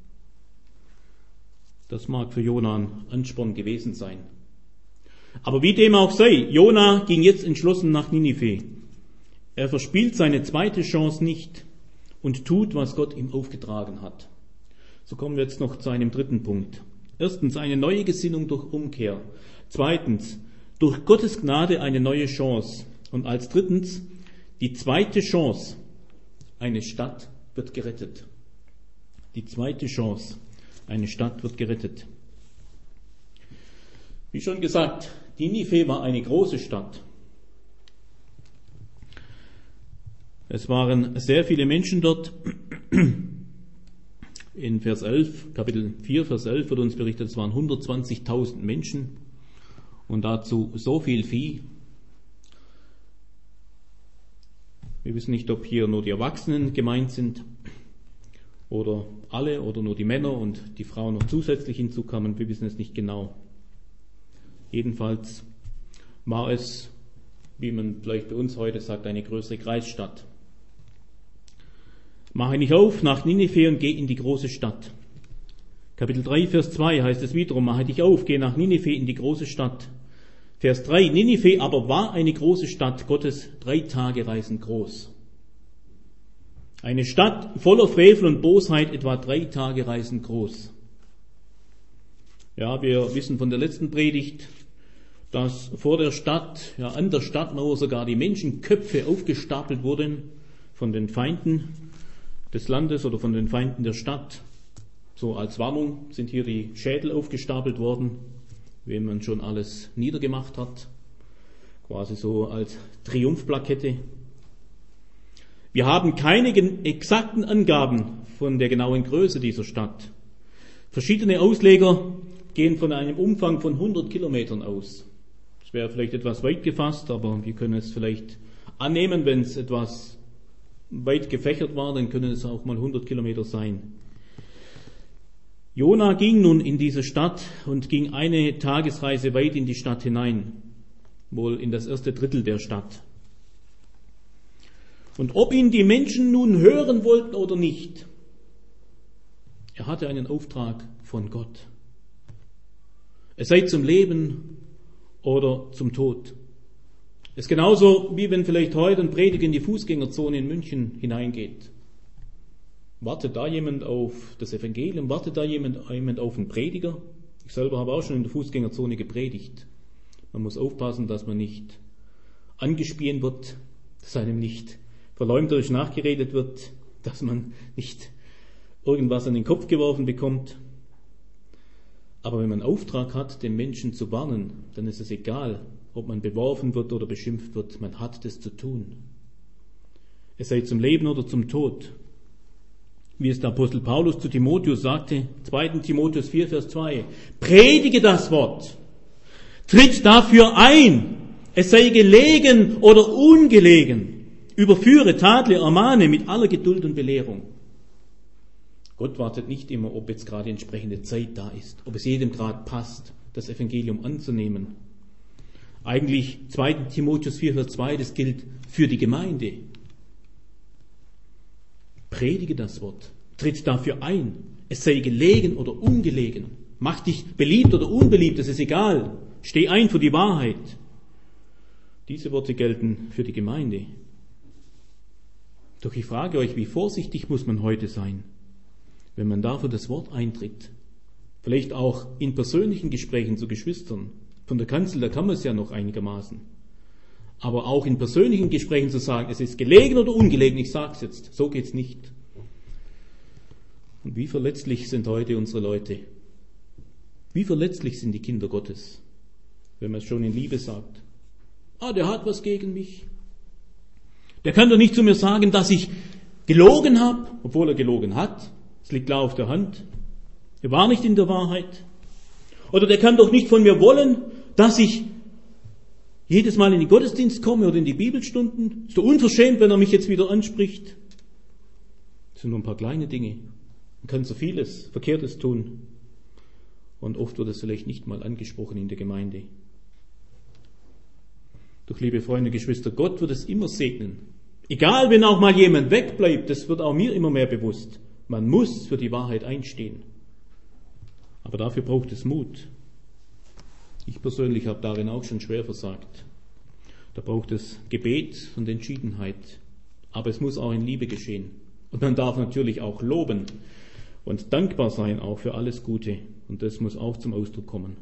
Speaker 1: Das mag für Jona ein Ansporn gewesen sein. Aber wie dem auch sei, Jona ging jetzt entschlossen nach Ninive. Er verspielt seine zweite Chance nicht und tut, was Gott ihm aufgetragen hat. So kommen wir jetzt noch zu einem dritten Punkt. Erstens eine neue Gesinnung durch Umkehr. Zweitens durch Gottes Gnade eine neue Chance. Und als drittens die zweite Chance. Eine Stadt wird gerettet. Die zweite Chance. Eine Stadt wird gerettet. Wie schon gesagt, Ninive war eine große Stadt. Es waren sehr viele Menschen dort. In Vers elf, Kapitel vier, Vers elf wird uns berichtet, es waren hundertzwanzigtausend Menschen und dazu so viel Vieh. Wir wissen nicht, ob hier nur die Erwachsenen gemeint sind oder alle oder nur die Männer und die Frauen noch zusätzlich hinzukamen. Wir wissen es nicht genau. Jedenfalls war es, wie man vielleicht bei uns heute sagt, eine größere Kreisstadt. Mache dich auf nach Ninive und geh in die große Stadt. Kapitel drei, Vers zwei heißt es wiederum, mache dich auf, geh nach Ninive in die große Stadt. Vers drei, Ninive aber war eine große Stadt, Gottes drei Tage Reisen groß. Eine Stadt voller Frevel und Bosheit, etwa drei Tage Reisen groß. Ja, wir wissen von der letzten Predigt, dass vor der Stadt, ja an der Stadtmauer sogar die Menschenköpfe aufgestapelt wurden von den Feinden des Landes oder von den Feinden der Stadt. So als Warnung sind hier die Schädel aufgestapelt worden, wenn man schon alles niedergemacht hat, quasi so als Triumphplakette. Wir haben keine exakten Angaben von der genauen Größe dieser Stadt. Verschiedene Ausleger gehen von einem Umfang von hundert Kilometern aus. Das wäre vielleicht etwas weit gefasst, aber wir können es vielleicht annehmen, wenn es etwas weit gefächert war, dann können es auch mal hundert Kilometer sein. Jona ging nun in diese Stadt und ging eine Tagesreise weit in die Stadt hinein, wohl in das erste Drittel der Stadt. Und ob ihn die Menschen nun hören wollten oder nicht, er hatte einen Auftrag von Gott. Es sei zum Leben oder zum Tod. Es ist genauso, wie wenn vielleicht heute ein Prediger in die Fußgängerzone in München hineingeht. Wartet da jemand auf das Evangelium? Wartet da jemand, jemand auf einen Prediger? Ich selber habe auch schon in der Fußgängerzone gepredigt. Man muss aufpassen, dass man nicht angespielt wird, dass einem nicht verleumderisch nachgeredet wird, dass man nicht irgendwas an den Kopf geworfen bekommt. Aber wenn man einen Auftrag hat, den Menschen zu warnen, dann ist es egal, ob man beworfen wird oder beschimpft wird. Man hat das zu tun. Es sei zum Leben oder zum Tod. Wie es der Apostel Paulus zu Timotheus sagte, zweiter Timotheus vier, Vers zwei, predige das Wort, tritt dafür ein, es sei gelegen oder ungelegen, überführe, tadle, ermahne mit aller Geduld und Belehrung. Gott wartet nicht immer, ob jetzt gerade entsprechende Zeit da ist, ob es jedem gerade passt, das Evangelium anzunehmen. Eigentlich zweiter Timotheus vier, Vers zwei, das gilt für die Gemeinde. Predige das Wort, tritt dafür ein, es sei gelegen oder ungelegen, mach dich beliebt oder unbeliebt, das ist egal, steh ein für die Wahrheit. Diese Worte gelten für die Gemeinde. Doch ich frage euch, wie vorsichtig muss man heute sein, wenn man da für das Wort eintritt? Vielleicht auch in persönlichen Gesprächen zu Geschwistern. Von der Kanzel, da kann man es ja noch einigermaßen. Aber auch in persönlichen Gesprächen zu sagen, es ist gelegen oder ungelegen, ich sag's jetzt, so geht's nicht. Und wie verletzlich sind heute unsere Leute? Wie verletzlich sind die Kinder Gottes, wenn man es schon in Liebe sagt? Ah, der hat was gegen mich. Der kann doch nicht zu mir sagen, dass ich gelogen habe, obwohl er gelogen hat. Es liegt klar auf der Hand. Er war nicht in der Wahrheit. Oder der kann doch nicht von mir wollen, dass ich jedes Mal in den Gottesdienst komme oder in die Bibelstunden. Ist doch unverschämt, wenn er mich jetzt wieder anspricht. Das sind nur ein paar kleine Dinge. Man kann so vieles Verkehrtes tun. Und oft wird es vielleicht nicht mal angesprochen in der Gemeinde. Doch, liebe Freunde, Geschwister, Gott wird es immer segnen. Egal, wenn auch mal jemand wegbleibt, das wird auch mir immer mehr bewusst. Man muss für die Wahrheit einstehen. Aber dafür braucht es Mut. Ich persönlich habe darin auch schon schwer versagt. Da braucht es Gebet und Entschiedenheit. Aber es muss auch in Liebe geschehen. Und man darf natürlich auch loben und dankbar sein auch für alles Gute. Und das muss auch zum Ausdruck kommen.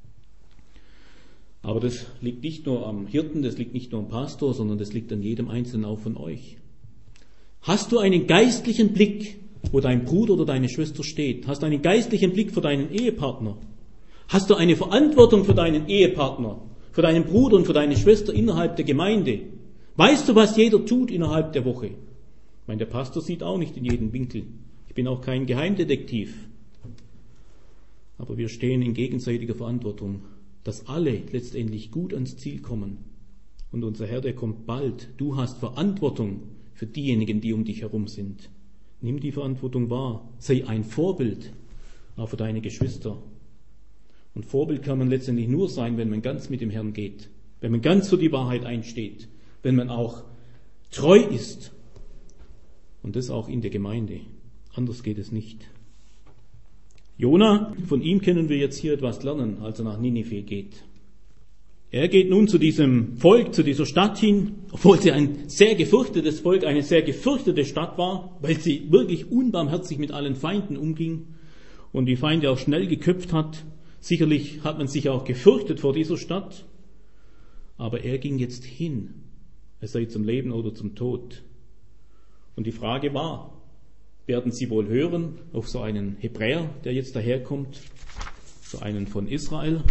Speaker 1: Aber das liegt nicht nur am Hirten, das liegt nicht nur am Pastor, sondern das liegt an jedem Einzelnen auch von euch. Hast du einen geistlichen Blick, wo dein Bruder oder deine Schwester steht? Hast du einen geistlichen Blick für deinen Ehepartner? Hast du eine Verantwortung für deinen Ehepartner, für deinen Bruder und für deine Schwester innerhalb der Gemeinde? Weißt du, was jeder tut innerhalb der Woche? Ich meine, der Pastor sieht auch nicht in jeden Winkel. Ich bin auch kein Geheimdetektiv. Aber wir stehen in gegenseitiger Verantwortung, dass alle letztendlich gut ans Ziel kommen. Und unser Herr, der kommt bald. Du hast Verantwortung für diejenigen, die um dich herum sind. Nimm die Verantwortung wahr. Sei ein Vorbild, auch für deine Geschwister. Und Vorbild kann man letztendlich nur sein, wenn man ganz mit dem Herrn geht. Wenn man ganz für die Wahrheit einsteht. Wenn man auch treu ist. Und das auch in der Gemeinde. Anders geht es nicht. Jona, von ihm können wir jetzt hier etwas lernen, als er nach Ninive geht. Er geht nun zu diesem Volk, zu dieser Stadt hin, obwohl sie ein sehr gefürchtetes Volk, eine sehr gefürchtete Stadt war, weil sie wirklich unbarmherzig mit allen Feinden umging und die Feinde auch schnell geköpft hat. Sicherlich hat man sich auch gefürchtet vor dieser Stadt, aber er ging jetzt hin, es sei zum Leben oder zum Tod. Und die Frage war, werden sie wohl hören auf so einen Hebräer, der jetzt daherkommt, so einen von Israel?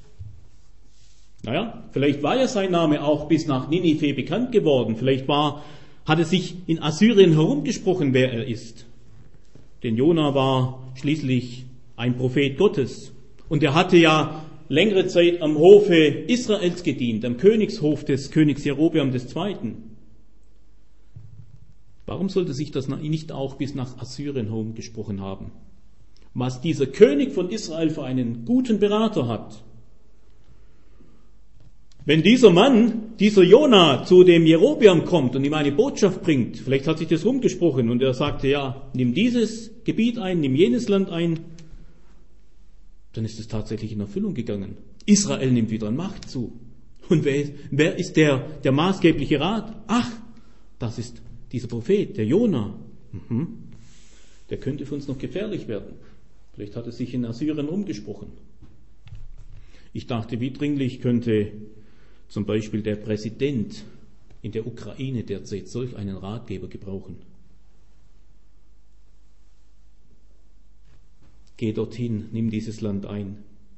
Speaker 1: Naja, vielleicht war ja sein Name auch bis nach Ninive bekannt geworden. Vielleicht war, hat es sich in Assyrien herumgesprochen, wer er ist. Denn Jona war schließlich ein Prophet Gottes. Und er hatte ja längere Zeit am Hofe Israels gedient, am Königshof des Königs Jerobeam des Zweiten. Warum sollte sich das nicht auch bis nach Assyrien herumgesprochen haben? Was dieser König von Israel für einen guten Berater hat. Wenn dieser Mann, dieser Jona, zu dem Jerobeam kommt und ihm eine Botschaft bringt, vielleicht hat sich das rumgesprochen und er sagte, ja, nimm dieses Gebiet ein, nimm jenes Land ein, dann ist es tatsächlich in Erfüllung gegangen. Israel nimmt wieder an Macht zu. Und wer, wer ist der, der maßgebliche Rat? Ach, das ist dieser Prophet, der Jona. Mhm. Der könnte für uns noch gefährlich werden. Vielleicht hat es sich in Assyrien umgesprochen. Ich dachte, wie dringlich könnte zum Beispiel der Präsident in der Ukraine derzeit solch einen Ratgeber gebrauchen. Geh dorthin, nimm dieses Land ein.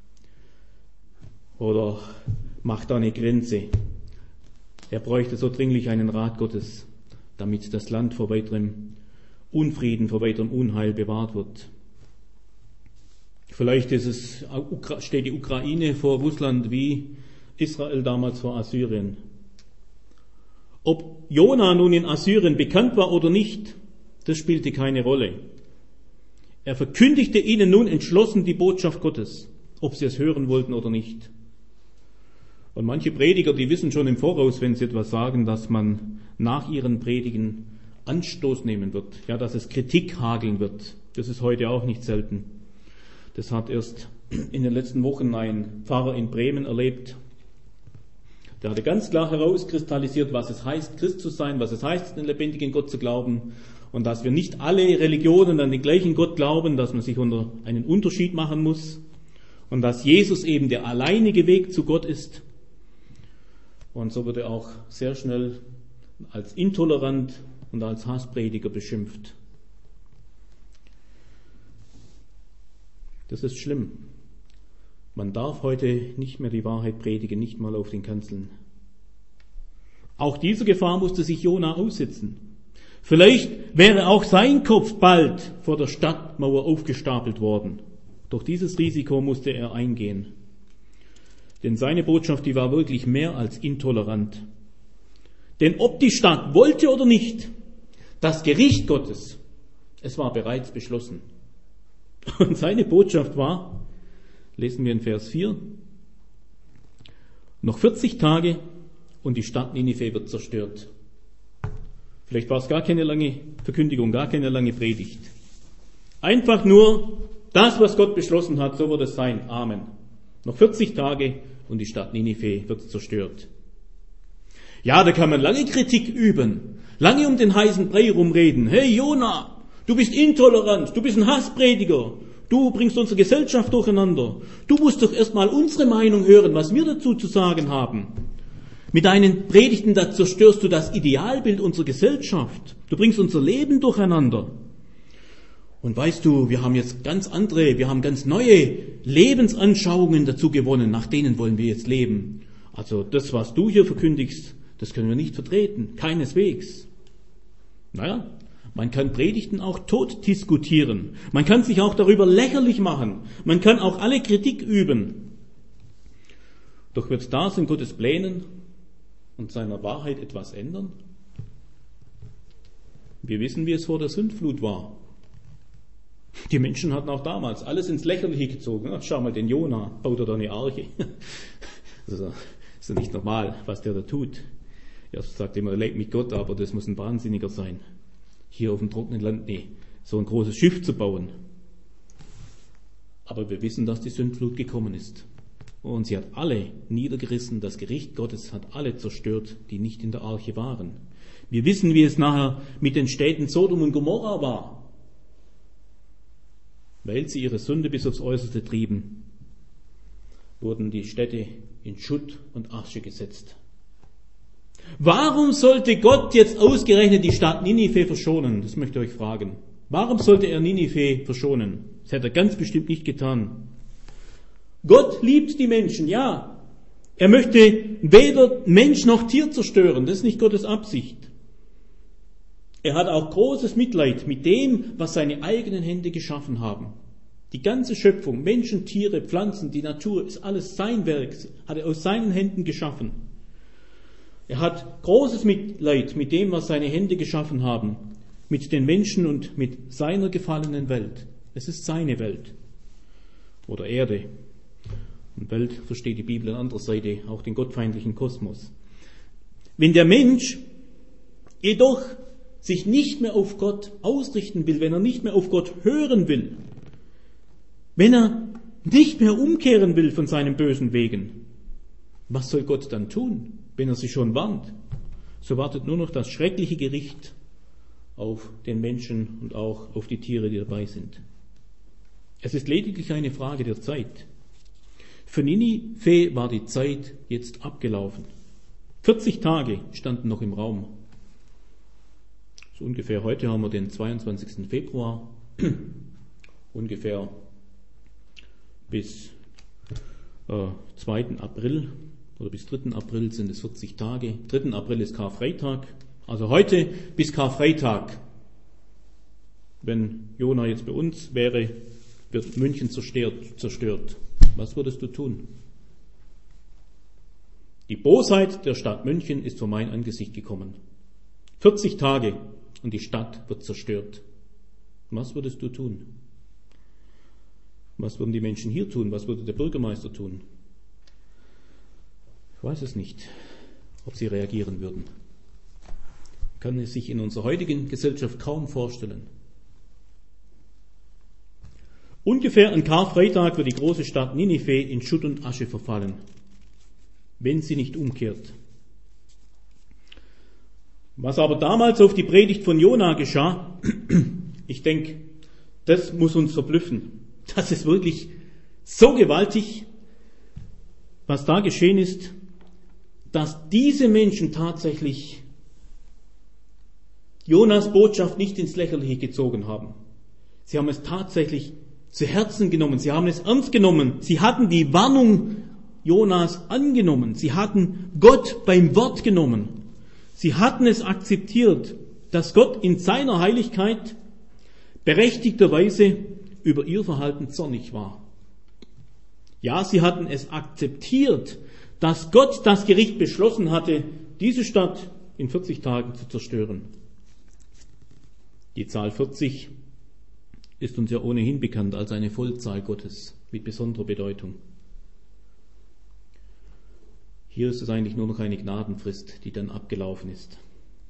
Speaker 1: Oder mach da eine Grenze. Er bräuchte so dringlich einen Rat Gottes, damit das Land vor weiterem Unfrieden, vor weiterem Unheil bewahrt wird. Vielleicht ist es, steht die Ukraine vor Russland wie Israel damals vor Assyrien. Ob Jona nun in Assyrien bekannt war oder nicht, das spielte keine Rolle. Er verkündigte ihnen nun entschlossen die Botschaft Gottes, ob sie es hören wollten oder nicht. Und manche Prediger, die wissen schon im Voraus, wenn sie etwas sagen, dass man nach ihren Predigen Anstoß nehmen wird, ja, dass es Kritik hageln wird. Das ist heute auch nicht selten. Das hat erst in den letzten Wochen ein Pfarrer in Bremen erlebt. Der hatte ganz klar herauskristallisiert, was es heißt, Christ zu sein, was es heißt, den lebendigen Gott zu glauben und dass wir nicht alle Religionen an den gleichen Gott glauben, dass man sich unter einen Unterschied machen muss und dass Jesus eben der alleinige Weg zu Gott ist. Und so wird er auch sehr schnell als intolerant und als Hassprediger beschimpft. Das ist schlimm. Man darf heute nicht mehr die Wahrheit predigen, nicht mal auf den Kanzeln. Auch dieser Gefahr musste sich Jona aussetzen. Vielleicht wäre auch sein Kopf bald vor der Stadtmauer aufgestapelt worden. Doch dieses Risiko musste er eingehen. Denn seine Botschaft, die war wirklich mehr als intolerant. Denn ob die Stadt wollte oder nicht, das Gericht Gottes, es war bereits beschlossen. Und seine Botschaft war, lesen wir in Vers vier, noch vierzig Tage und die Stadt Ninive wird zerstört. Vielleicht war es gar keine lange Verkündigung, gar keine lange Predigt. Einfach nur das, was Gott beschlossen hat, so wird es sein. Amen. Noch vierzig Tage und die Stadt Ninive wird zerstört. Ja, da kann man lange Kritik üben, lange um den heißen Brei rumreden. Hey Jona, du bist intolerant, du bist ein Hassprediger, du bringst unsere Gesellschaft durcheinander. Du musst doch erstmal unsere Meinung hören, was wir dazu zu sagen haben. Mit deinen Predigten, da zerstörst du das Idealbild unserer Gesellschaft. Du bringst unser Leben durcheinander. Und weißt du, wir haben jetzt ganz andere, wir haben ganz neue Lebensanschauungen dazu gewonnen, nach denen wollen wir jetzt leben. Also das, was du hier verkündigst, Das können wir nicht vertreten, keineswegs. Naja, man kann Predigten auch tot diskutieren. Man kann sich auch darüber lächerlich machen. Man kann auch alle Kritik üben. Doch wird das in Gottes Plänen und seiner Wahrheit etwas ändern? Wir wissen, wie es vor der Sintflut war. Die Menschen hatten auch damals alles ins Lächerliche gezogen. Ach, schau mal, den Jona, baut er da eine Arche. Das ist ja nicht normal, was der da tut. Er sagt immer, er lebt mit Gott, aber das muss ein Wahnsinniger sein, hier auf dem trockenen Land nee, so ein großes Schiff zu bauen. Aber wir wissen, dass die Sintflut gekommen ist. Und sie hat alle niedergerissen, das Gericht Gottes hat alle zerstört, die nicht in der Arche waren. Wir wissen, wie es nachher mit den Städten Sodom und Gomorra war. Weil sie ihre Sünde bis aufs Äußerste trieben, wurden die Städte in Schutt und Asche gesetzt. Warum sollte Gott jetzt ausgerechnet die Stadt Ninive verschonen? Das möchte ich euch fragen. Warum sollte er Ninive verschonen? Das hätte er ganz bestimmt nicht getan. Gott liebt die Menschen, ja. Er möchte weder Mensch noch Tier zerstören. Das ist nicht Gottes Absicht. Er hat auch großes Mitleid mit dem, was seine eigenen Hände geschaffen haben. Die ganze Schöpfung, Menschen, Tiere, Pflanzen, die Natur, ist alles sein Werk, hat er aus seinen Händen geschaffen. Er hat großes Mitleid mit dem, was seine Hände geschaffen haben, mit den Menschen und mit seiner gefallenen Welt. Es ist seine Welt oder Erde. Und Welt versteht die Bibel an anderer Seite, auch den gottfeindlichen Kosmos. Wenn der Mensch jedoch sich nicht mehr auf Gott ausrichten will, wenn er nicht mehr auf Gott hören will, wenn er nicht mehr umkehren will von seinen bösen Wegen, was soll Gott dann tun, wenn er sie schon warnt? So wartet nur noch das schreckliche Gericht auf den Menschen und auch auf die Tiere, die dabei sind. Es ist lediglich eine Frage der Zeit. Für Ninive war die Zeit jetzt abgelaufen. vierzig Tage standen noch im Raum. So ungefähr heute haben wir den zweiundzwanzigsten Februar. Ungefähr bis äh, zweiten April oder bis dritten April sind es vierzig Tage. dritten April ist Karfreitag. Also heute bis Karfreitag. Wenn Jona jetzt bei uns wäre, wird München zerstört. zerstört. Was würdest du tun? Die Bosheit der Stadt München ist vor mein Angesicht gekommen. vierzig Tage und die Stadt wird zerstört. Was würdest du tun? Was würden die Menschen hier tun? Was würde der Bürgermeister tun? Ich weiß es nicht, ob sie reagieren würden. Man kann es sich in unserer heutigen Gesellschaft kaum vorstellen. Ungefähr an Karfreitag wird die große Stadt Ninive in Schutt und Asche verfallen, wenn sie nicht umkehrt. Was aber damals auf die Predigt von Jona geschah, ich denke, das muss uns verblüffen. Das ist wirklich so gewaltig, was da geschehen ist, dass diese Menschen tatsächlich Jonas Botschaft nicht ins Lächerliche gezogen haben. Sie haben es tatsächlich zu Herzen genommen, sie haben es ernst genommen, sie hatten die Warnung Jonas angenommen, sie hatten Gott beim Wort genommen. Sie hatten es akzeptiert, dass Gott in seiner Heiligkeit berechtigterweise über ihr Verhalten zornig war. Ja, sie hatten es akzeptiert, dass Gott das Gericht beschlossen hatte, diese Stadt in vierzig Tagen zu zerstören. Die Zahl vierzig ist uns ja ohnehin bekannt als eine Vollzahl Gottes mit besonderer Bedeutung. Hier ist es eigentlich nur noch eine Gnadenfrist, die dann abgelaufen ist.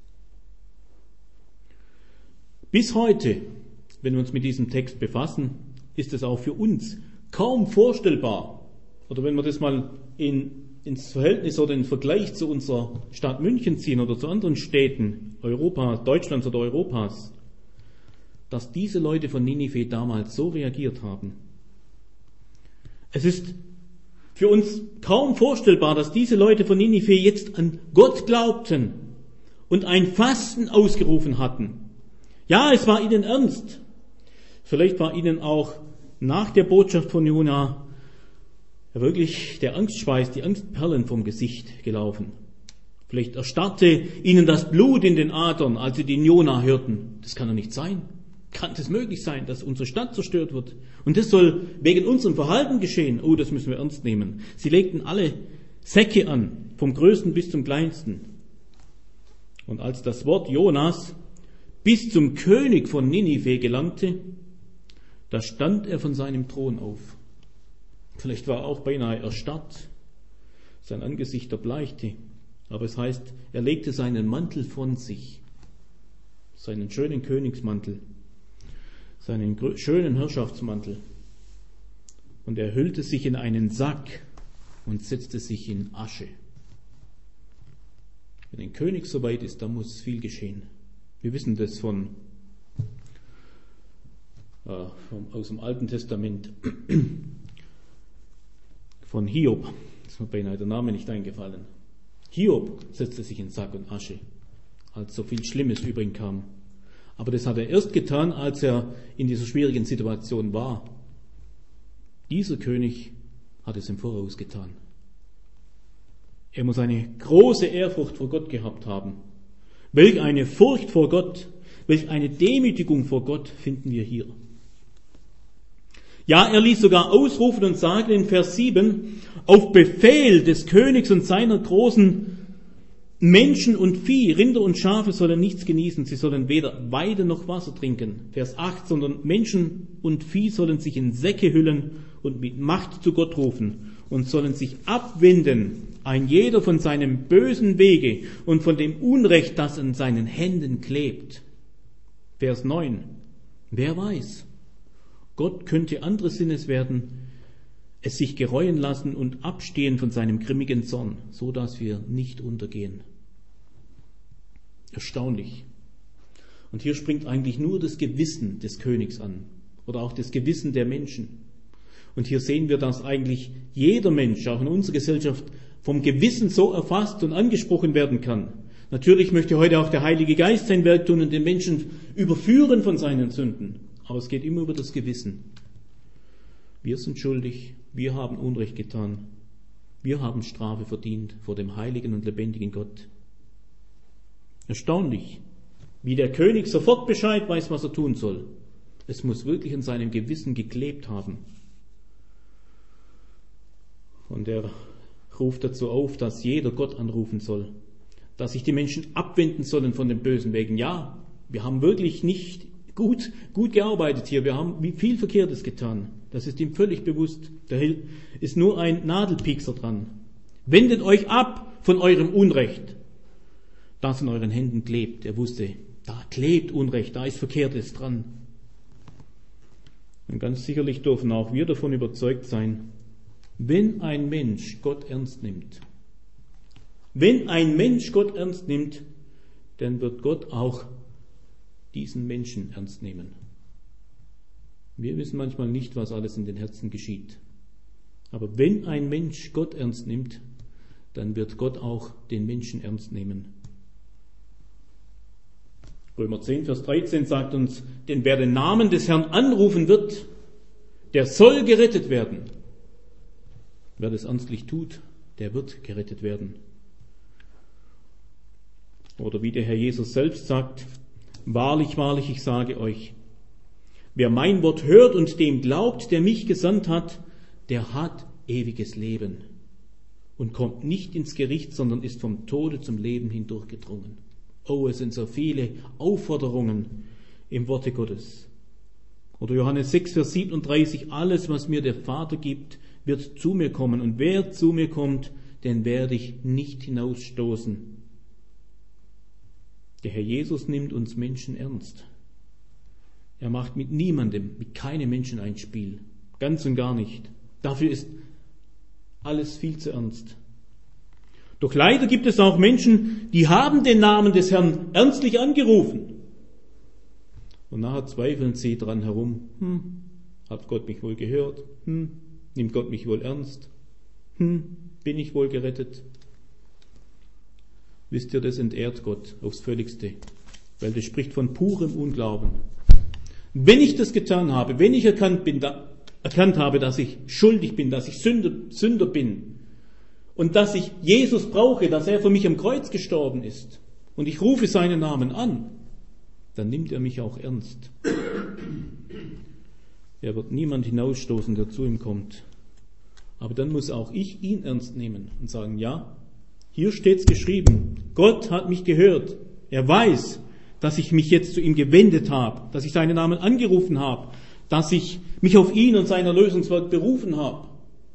Speaker 1: Bis heute, wenn wir uns mit diesem Text befassen, ist es auch für uns kaum vorstellbar, oder wenn wir das mal in, ins Verhältnis oder in Vergleich zu unserer Stadt München ziehen oder zu anderen Städten Europas, Deutschlands oder Europas, dass diese Leute von Ninive damals so reagiert haben. Es ist für uns kaum vorstellbar, dass diese Leute von Ninive jetzt an Gott glaubten und ein Fasten ausgerufen hatten. Ja, es war ihnen ernst. Vielleicht war ihnen auch nach der Botschaft von Jona wirklich der Angstschweiß, die Angstperlen vom Gesicht gelaufen. Vielleicht erstarrte ihnen das Blut in den Adern, als sie den Jona hörten. Das kann doch nicht sein. Kann das möglich sein, dass unsere Stadt zerstört wird? Und das soll wegen unserem Verhalten geschehen? Oh, das müssen wir ernst nehmen. Sie legten alle Säcke an, vom Größten bis zum Kleinsten. Und als das Wort Jonas bis zum König von Ninive gelangte, da stand er von seinem Thron auf. Vielleicht war er auch beinahe erstarrt. Sein Angesicht erbleichte. Aber es heißt, er legte seinen Mantel von sich, seinen schönen Königsmantel, seinen schönen Herrschaftsmantel. Und er hüllte sich in einen Sack und setzte sich in Asche. Wenn ein König so weit ist, dann muss viel geschehen. Wir wissen das von, äh, vom, aus dem Alten Testament, von Hiob. Das ist mir beinahe der Name nicht eingefallen. Hiob setzte sich in Sack und Asche, als so viel Schlimmes über ihn kam. Aber das hat er erst getan, als er in dieser schwierigen Situation war. Dieser König hat es im Voraus getan. Er muss eine große Ehrfurcht vor Gott gehabt haben. Welch eine Furcht vor Gott, welch eine Demütigung vor Gott finden wir hier. Ja, er ließ sogar ausrufen und sagen in Vers sieben, auf Befehl des Königs und seiner großen Menschen und Vieh, Rinder und Schafe sollen nichts genießen, sie sollen weder Weide noch Wasser trinken. Vers acht, sondern Menschen und Vieh sollen sich in Säcke hüllen und mit Macht zu Gott rufen und sollen sich abwenden, ein jeder von seinem bösen Wege und von dem Unrecht, das an seinen Händen klebt. Vers neun, wer weiß, Gott könnte anderes Sinnes werden, es sich gereuen lassen und abstehen von seinem grimmigen Zorn, so dass wir nicht untergehen. Erstaunlich. Und hier springt eigentlich nur das Gewissen des Königs an oder auch das Gewissen der Menschen. Und hier sehen wir, dass eigentlich jeder Mensch, auch in unserer Gesellschaft, vom Gewissen so erfasst und angesprochen werden kann. Natürlich möchte heute auch der Heilige Geist sein Werk tun und den Menschen überführen von seinen Sünden. Aber es geht immer über das Gewissen. Wir sind schuldig, wir haben Unrecht getan, wir haben Strafe verdient vor dem heiligen und lebendigen Gott. Erstaunlich, wie der König sofort Bescheid weiß, was er tun soll. Es muss wirklich in seinem Gewissen geklebt haben. Und er ruft dazu auf, dass jeder Gott anrufen soll, dass sich die Menschen abwenden sollen von den bösen Wegen. Ja, wir haben wirklich nicht Gut, gut gearbeitet hier. Wir haben viel Verkehrtes getan. Das ist ihm völlig bewusst. Da ist nur ein Nadelpiekser dran. Wendet euch ab von eurem Unrecht, das in euren Händen klebt. Er wusste, da klebt Unrecht, da ist Verkehrtes dran. Und ganz sicherlich dürfen auch wir davon überzeugt sein, wenn ein Mensch Gott ernst nimmt, wenn ein Mensch Gott ernst nimmt, dann wird Gott auch diesen Menschen ernst nehmen. Wir wissen manchmal nicht, was alles in den Herzen geschieht. Aber wenn ein Mensch Gott ernst nimmt, dann wird Gott auch den Menschen ernst nehmen. Römer zehn, Vers dreizehn sagt uns, denn wer den Namen des Herrn anrufen wird, der soll gerettet werden. Wer das ernstlich tut, der wird gerettet werden. Oder wie der Herr Jesus selbst sagt, wahrlich, wahrlich, ich sage euch, wer mein Wort hört und dem glaubt, der mich gesandt hat, der hat ewiges Leben und kommt nicht ins Gericht, sondern ist vom Tode zum Leben hindurchgedrungen. Oh, es sind so viele Aufforderungen im Worte Gottes. Oder Johannes sechs, Vers siebenunddreißig, alles, was mir der Vater gibt, wird zu mir kommen. Und wer zu mir kommt, den werde ich nicht hinausstoßen. Der Herr Jesus nimmt uns Menschen ernst. Er macht mit niemandem, mit keinem Menschen ein Spiel. Ganz und gar nicht. Dafür ist alles viel zu ernst. Doch leider gibt es auch Menschen, die haben den Namen des Herrn ernstlich angerufen. Und nachher zweifeln sie dran herum. Hm, hat Gott mich wohl gehört? Hm, nimmt Gott mich wohl ernst? Hm, bin ich wohl gerettet? Wisst ihr, das entehrt Gott aufs Völligste, weil das spricht von purem Unglauben. Wenn ich das getan habe, wenn ich erkannt bin, da, erkannt habe, dass ich schuldig bin, dass ich Sünder, Sünder bin und dass ich Jesus brauche, dass er für mich am Kreuz gestorben ist und ich rufe seinen Namen an, dann nimmt er mich auch ernst. Er wird niemand hinausstoßen, der zu ihm kommt. Aber dann muss auch ich ihn ernst nehmen und sagen, ja, hier steht's geschrieben, Gott hat mich gehört. Er weiß, dass ich mich jetzt zu ihm gewendet habe, dass ich seinen Namen angerufen habe, dass ich mich auf ihn und sein Erlösungswerk berufen habe.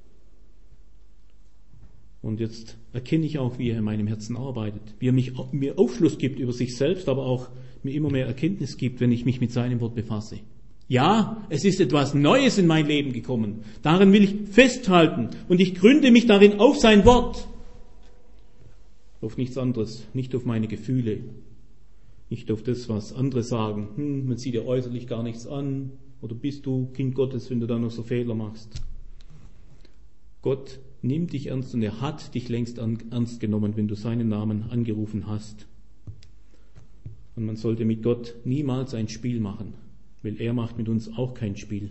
Speaker 1: Und jetzt erkenne ich auch, wie er in meinem Herzen arbeitet, wie er mich, mir Aufschluss gibt über sich selbst, aber auch mir immer mehr Erkenntnis gibt, wenn ich mich mit seinem Wort befasse. Ja, es ist etwas Neues in mein Leben gekommen. Daran will ich festhalten und ich gründe mich darin auf sein Wort. Auf nichts anderes, nicht auf meine Gefühle, nicht auf das, was andere sagen. Hm, man sieht dir äußerlich gar nichts an oder bist du Kind Gottes, wenn du da noch so Fehler machst. Gott nimmt dich ernst und er hat dich längst an, ernst genommen, wenn du seinen Namen angerufen hast. Und man sollte mit Gott niemals ein Spiel machen, weil er macht mit uns auch kein Spiel.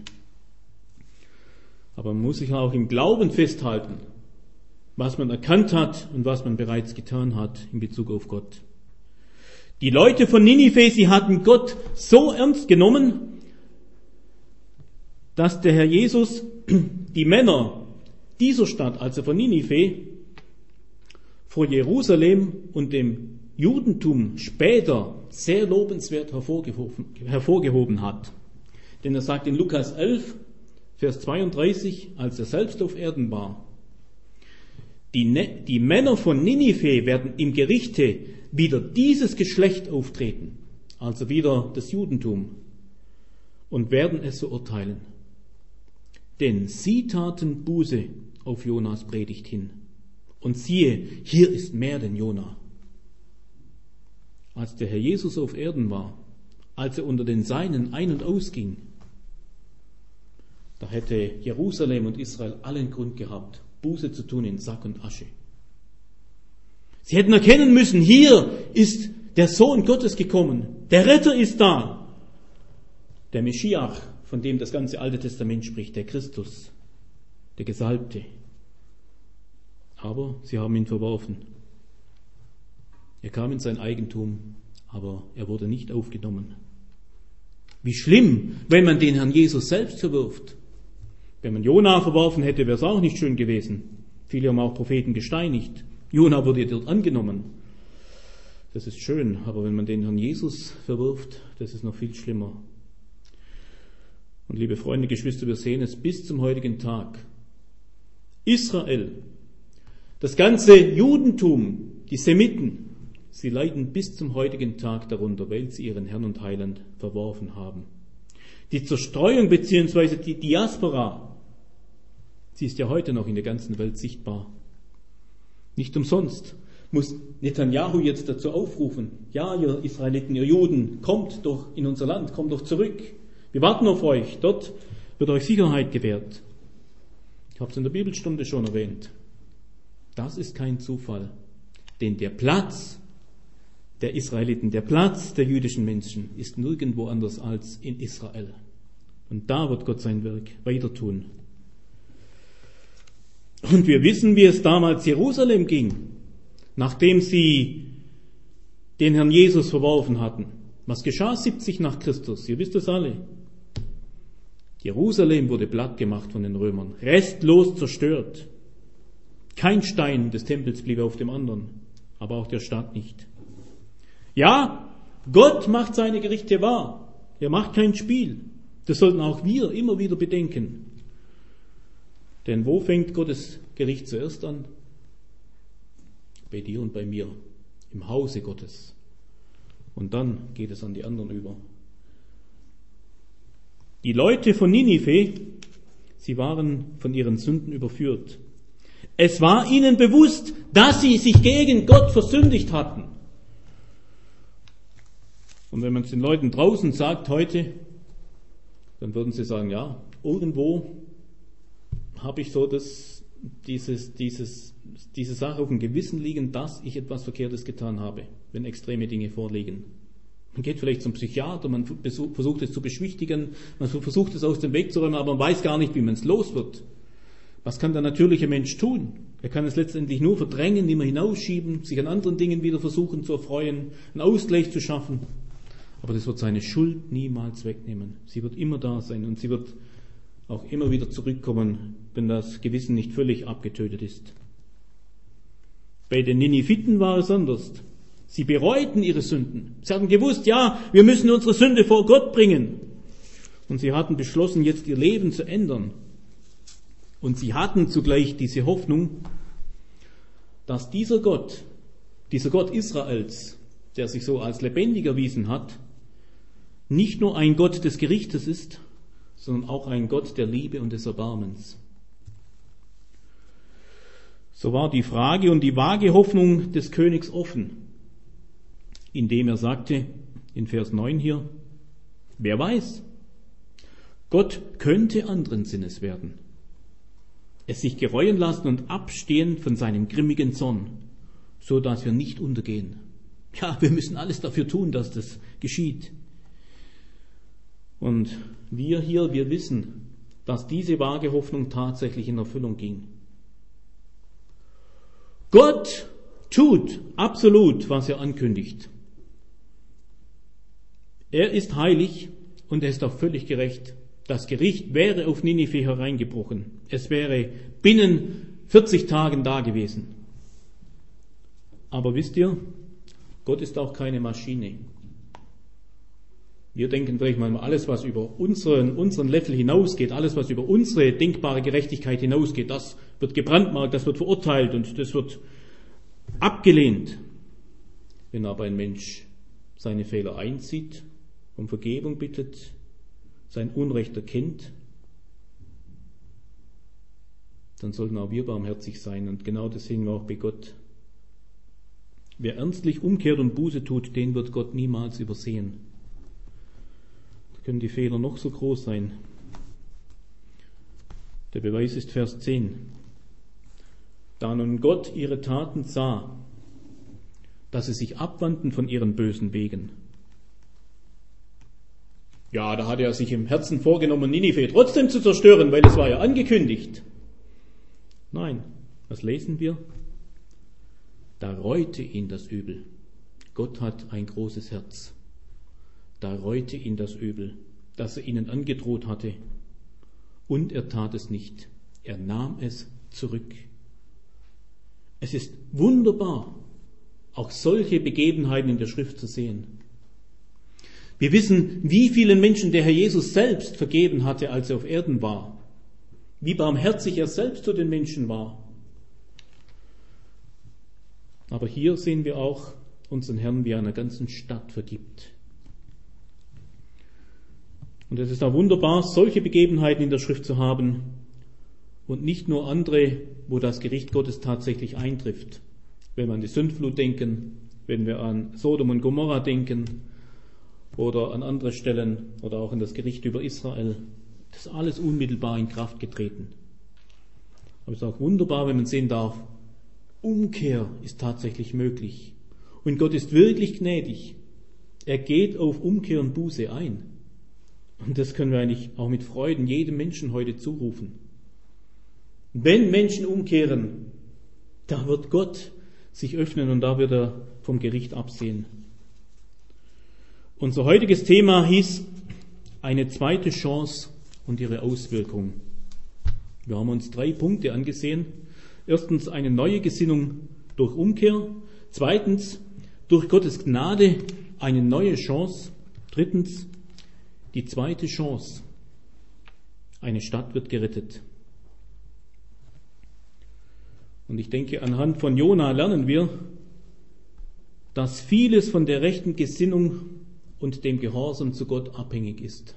Speaker 1: Aber man muss sich auch im Glauben festhalten, was man erkannt hat und was man bereits getan hat in Bezug auf Gott. Die Leute von Ninive, sie hatten Gott so ernst genommen, dass der Herr Jesus die Männer dieser Stadt, also von Ninive, vor Jerusalem und dem Judentum später sehr lobenswert hervorgehoben, hervorgehoben hat. Denn er sagt in Lukas elf, Vers zweiunddreißig, als er selbst auf Erden war, die, ne- die Männer von Ninive werden im Gerichte wieder dieses Geschlecht auftreten, also wieder das Judentum, und werden es so urteilen. Denn sie taten Buße auf Jonas Predigt hin. Und siehe, hier ist mehr denn Jona. Als der Herr Jesus auf Erden war, als er unter den Seinen ein- und ausging, da hätte Jerusalem und Israel allen Grund gehabt, Buße zu tun in Sack und Asche. Sie hätten erkennen müssen, hier ist der Sohn Gottes gekommen, der Retter ist da, der Meschiach, von dem das ganze Alte Testament spricht, der Christus, der Gesalbte. Aber sie haben ihn verworfen. Er kam in sein Eigentum, aber er wurde nicht aufgenommen. Wie schlimm, wenn man den Herrn Jesus selbst verwirft. Wenn man Jona verworfen hätte, wäre es auch nicht schön gewesen. Viele haben auch Propheten gesteinigt. Jona wurde dort angenommen. Das ist schön, aber wenn man den Herrn Jesus verwirft, das ist noch viel schlimmer. Und liebe Freunde, Geschwister, wir sehen es bis zum heutigen Tag. Israel, das ganze Judentum, die Semiten, sie leiden bis zum heutigen Tag darunter, weil sie ihren Herrn und Heiland verworfen haben. Die Zerstreuung bzw. die Diaspora, sie ist ja heute noch in der ganzen Welt sichtbar. Nicht umsonst muss Netanyahu jetzt dazu aufrufen, ja, ihr Israeliten, ihr Juden, kommt doch in unser Land, kommt doch zurück. Wir warten auf euch, dort wird euch Sicherheit gewährt. Ich habe es in der Bibelstunde schon erwähnt. Das ist kein Zufall, denn der Platz der Israeliten, der Platz der jüdischen Menschen ist nirgendwo anders als in Israel. Und da wird Gott sein Werk weiter tun. Und wir wissen, wie es damals Jerusalem ging, nachdem sie den Herrn Jesus verworfen hatten. Was geschah siebzig nach Christus? Ihr wisst es alle. Jerusalem wurde platt gemacht von den Römern, restlos zerstört. Kein Stein des Tempels blieb auf dem anderen, aber auch der Stadt nicht. Ja, Gott macht seine Gerichte wahr. Er macht kein Spiel. Das sollten auch wir immer wieder bedenken. Denn wo fängt Gottes Gericht zuerst an? Bei dir und bei mir, im Hause Gottes. Und dann geht es an die anderen über. Die Leute von Ninive, sie waren von ihren Sünden überführt. Es war ihnen bewusst, dass sie sich gegen Gott versündigt hatten. Und wenn man es den Leuten draußen sagt heute, dann würden sie sagen, ja, irgendwo habe ich so das, dieses, dieses, diese Sache auf dem Gewissen liegen, dass ich etwas Verkehrtes getan habe, wenn extreme Dinge vorliegen. Man geht vielleicht zum Psychiater, man versucht es zu beschwichtigen, man versucht es aus dem Weg zu räumen, aber man weiß gar nicht, wie man es los wird. Was kann der natürliche Mensch tun? Er kann es letztendlich nur verdrängen, immer hinausschieben, sich an anderen Dingen wieder versuchen zu erfreuen, einen Ausgleich zu schaffen. Aber das wird seine Schuld niemals wegnehmen. Sie wird immer da sein und sie wird auch immer wieder zurückkommen, wenn das Gewissen nicht völlig abgetötet ist. Bei den Niniviten war es anders. Sie bereuten ihre Sünden. Sie hatten gewusst, ja, wir müssen unsere Sünde vor Gott bringen. Und sie hatten beschlossen, jetzt ihr Leben zu ändern. Und sie hatten zugleich diese Hoffnung, dass dieser Gott, dieser Gott Israels, der sich so als lebendig erwiesen hat, nicht nur ein Gott des Gerichtes ist, sondern auch ein Gott der Liebe und des Erbarmens. So war die Frage und die vage Hoffnung des Königs offen, indem er sagte, in Vers neun hier, wer weiß, Gott könnte anderen Sinnes werden, es sich gereuen lassen und abstehen von seinem grimmigen Zorn, so dass wir nicht untergehen. Ja, wir müssen alles dafür tun, dass das geschieht. Und wir hier, wir wissen, dass diese vage Hoffnung tatsächlich in Erfüllung ging. Gott tut absolut, was er ankündigt. Er ist heilig und er ist auch völlig gerecht. Das Gericht wäre auf Ninive hereingebrochen. Es wäre binnen vierzig Tagen da gewesen. Aber wisst ihr, Gott ist auch keine Maschine. Wir denken vielleicht mal, alles, was über unseren, unseren Level hinausgeht, alles, was über unsere denkbare Gerechtigkeit hinausgeht, das wird gebrandmarkt, das wird verurteilt und das wird abgelehnt. Wenn aber ein Mensch seine Fehler einsieht, um Vergebung bittet, sein Unrecht erkennt, dann sollten auch wir barmherzig sein. Und genau das sehen wir auch bei Gott. Wer ernstlich umkehrt und Buße tut, den wird Gott niemals übersehen. Da können die Fehler noch so groß sein. Der Beweis ist Vers zehn. Da nun Gott ihre Taten sah, dass sie sich abwandten von ihren bösen Wegen. Ja, da hatte er sich im Herzen vorgenommen, Ninive trotzdem zu zerstören, weil es war ja angekündigt. Nein, was lesen wir? Da reute ihn das Übel. Gott hat ein großes Herz. Da reute ihn das Übel, das er ihnen angedroht hatte. Und er tat es nicht. Er nahm es zurück. Es ist wunderbar, auch solche Begebenheiten in der Schrift zu sehen. Wir wissen, wie vielen Menschen der Herr Jesus selbst vergeben hatte, als er auf Erden war. Wie barmherzig er selbst zu den Menschen war. Aber hier sehen wir auch unseren Herrn, wie er einer ganzen Stadt vergibt. Und es ist auch wunderbar, solche Begebenheiten in der Schrift zu haben und nicht nur andere, wo das Gericht Gottes tatsächlich eintrifft. Wenn wir an die Sündflut denken, wenn wir an Sodom und Gomorra denken oder an andere Stellen oder auch an das Gericht über Israel, das ist alles unmittelbar in Kraft getreten. Aber es ist auch wunderbar, wenn man sehen darf, Umkehr ist tatsächlich möglich. Und Gott ist wirklich gnädig. Er geht auf Umkehr und Buße ein. Und das können wir eigentlich auch mit Freuden jedem Menschen heute zurufen. Wenn Menschen umkehren, da wird Gott sich öffnen und da wird er vom Gericht absehen. Unser heutiges Thema hieß eine zweite Chance und ihre Auswirkung. Wir haben uns drei Punkte angesehen. Erstens eine neue Gesinnung durch Umkehr. Zweitens durch Gottes Gnade eine neue Chance. Drittens die zweite Chance. Eine Stadt wird gerettet. Und ich denke, anhand von Jona lernen wir, dass vieles von der rechten Gesinnung und dem Gehorsam zu Gott abhängig ist.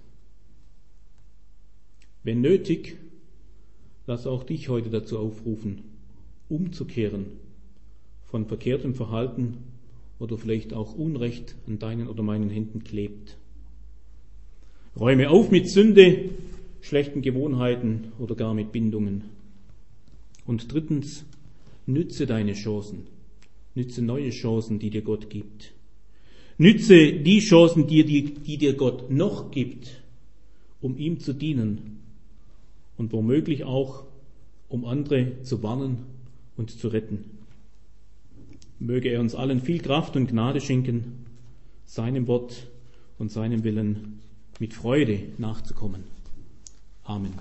Speaker 1: Wenn nötig, lass auch dich heute dazu aufrufen, umzukehren von verkehrtem Verhalten oder vielleicht auch Unrecht an deinen oder meinen Händen klebt. Räume auf mit Sünde, schlechten Gewohnheiten oder gar mit Bindungen. Und drittens, nütze deine Chancen. Nütze neue Chancen, die dir Gott gibt. Nütze die Chancen, die, die, die dir Gott noch gibt, um ihm zu dienen und womöglich auch, um andere zu warnen uns zu retten. Möge er uns allen viel Kraft und Gnade schenken, seinem Wort und seinem Willen mit Freude nachzukommen. Amen.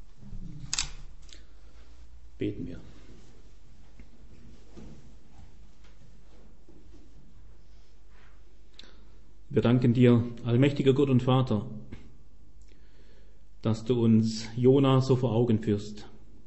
Speaker 1: Beten wir. Wir danken dir, allmächtiger Gott und Vater, dass du uns Jona so vor Augen führst.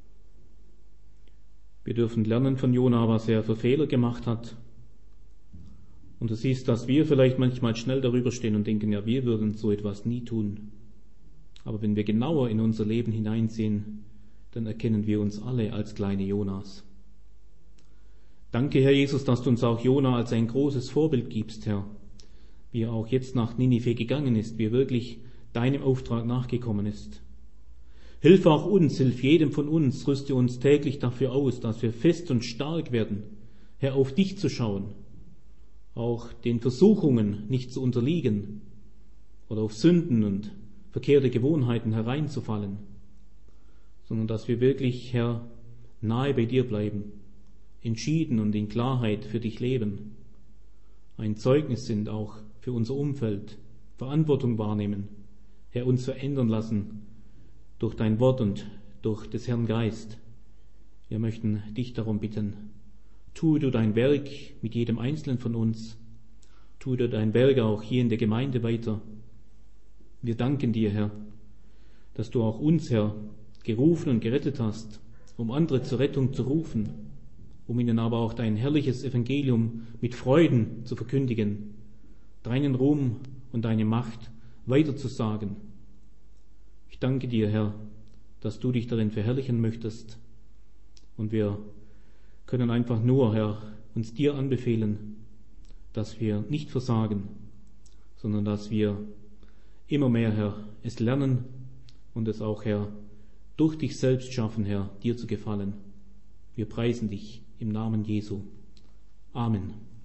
Speaker 1: Wir dürfen lernen von Jona, was er für Fehler gemacht hat. Und du siehst, dass wir vielleicht manchmal schnell darüber stehen und denken, ja, wir würden so etwas nie tun. Aber wenn wir genauer in unser Leben hineinsehen, dann erkennen wir uns alle als kleine Jonas. Danke, Herr Jesus, dass du uns auch Jona als ein großes Vorbild gibst, Herr, wie er auch jetzt nach Ninive gegangen ist, wie er wirklich deinem Auftrag nachgekommen ist. Hilf auch uns, hilf jedem von uns, rüste uns täglich dafür aus, dass wir fest und stark werden, Herr, auf dich zu schauen, auch den Versuchungen nicht zu unterliegen oder auf Sünden und verkehrte Gewohnheiten hereinzufallen, sondern dass wir wirklich, Herr, nahe bei dir bleiben, entschieden und in Klarheit für dich leben, ein Zeugnis sind auch für unser Umfeld, Verantwortung wahrnehmen, Herr, uns verändern lassen durch dein Wort und durch des Herrn Geist. Wir möchten dich darum bitten, tue du dein Werk mit jedem Einzelnen von uns, tue du dein Werk auch hier in der Gemeinde weiter. Wir danken dir, Herr, dass du auch uns, Herr, gerufen und gerettet hast, um andere zur Rettung zu rufen, um ihnen aber auch dein herrliches Evangelium mit Freuden zu verkündigen, deinen Ruhm und deine Macht weiterzusagen. Ich danke dir, Herr, dass du dich darin verherrlichen möchtest. Und wir können einfach nur, Herr, uns dir anbefehlen, dass wir nicht versagen, sondern dass wir immer mehr, Herr, es lernen und es auch, Herr, durch dich selbst schaffen, Herr, dir zu gefallen. Wir preisen dich im Namen Jesu. Amen.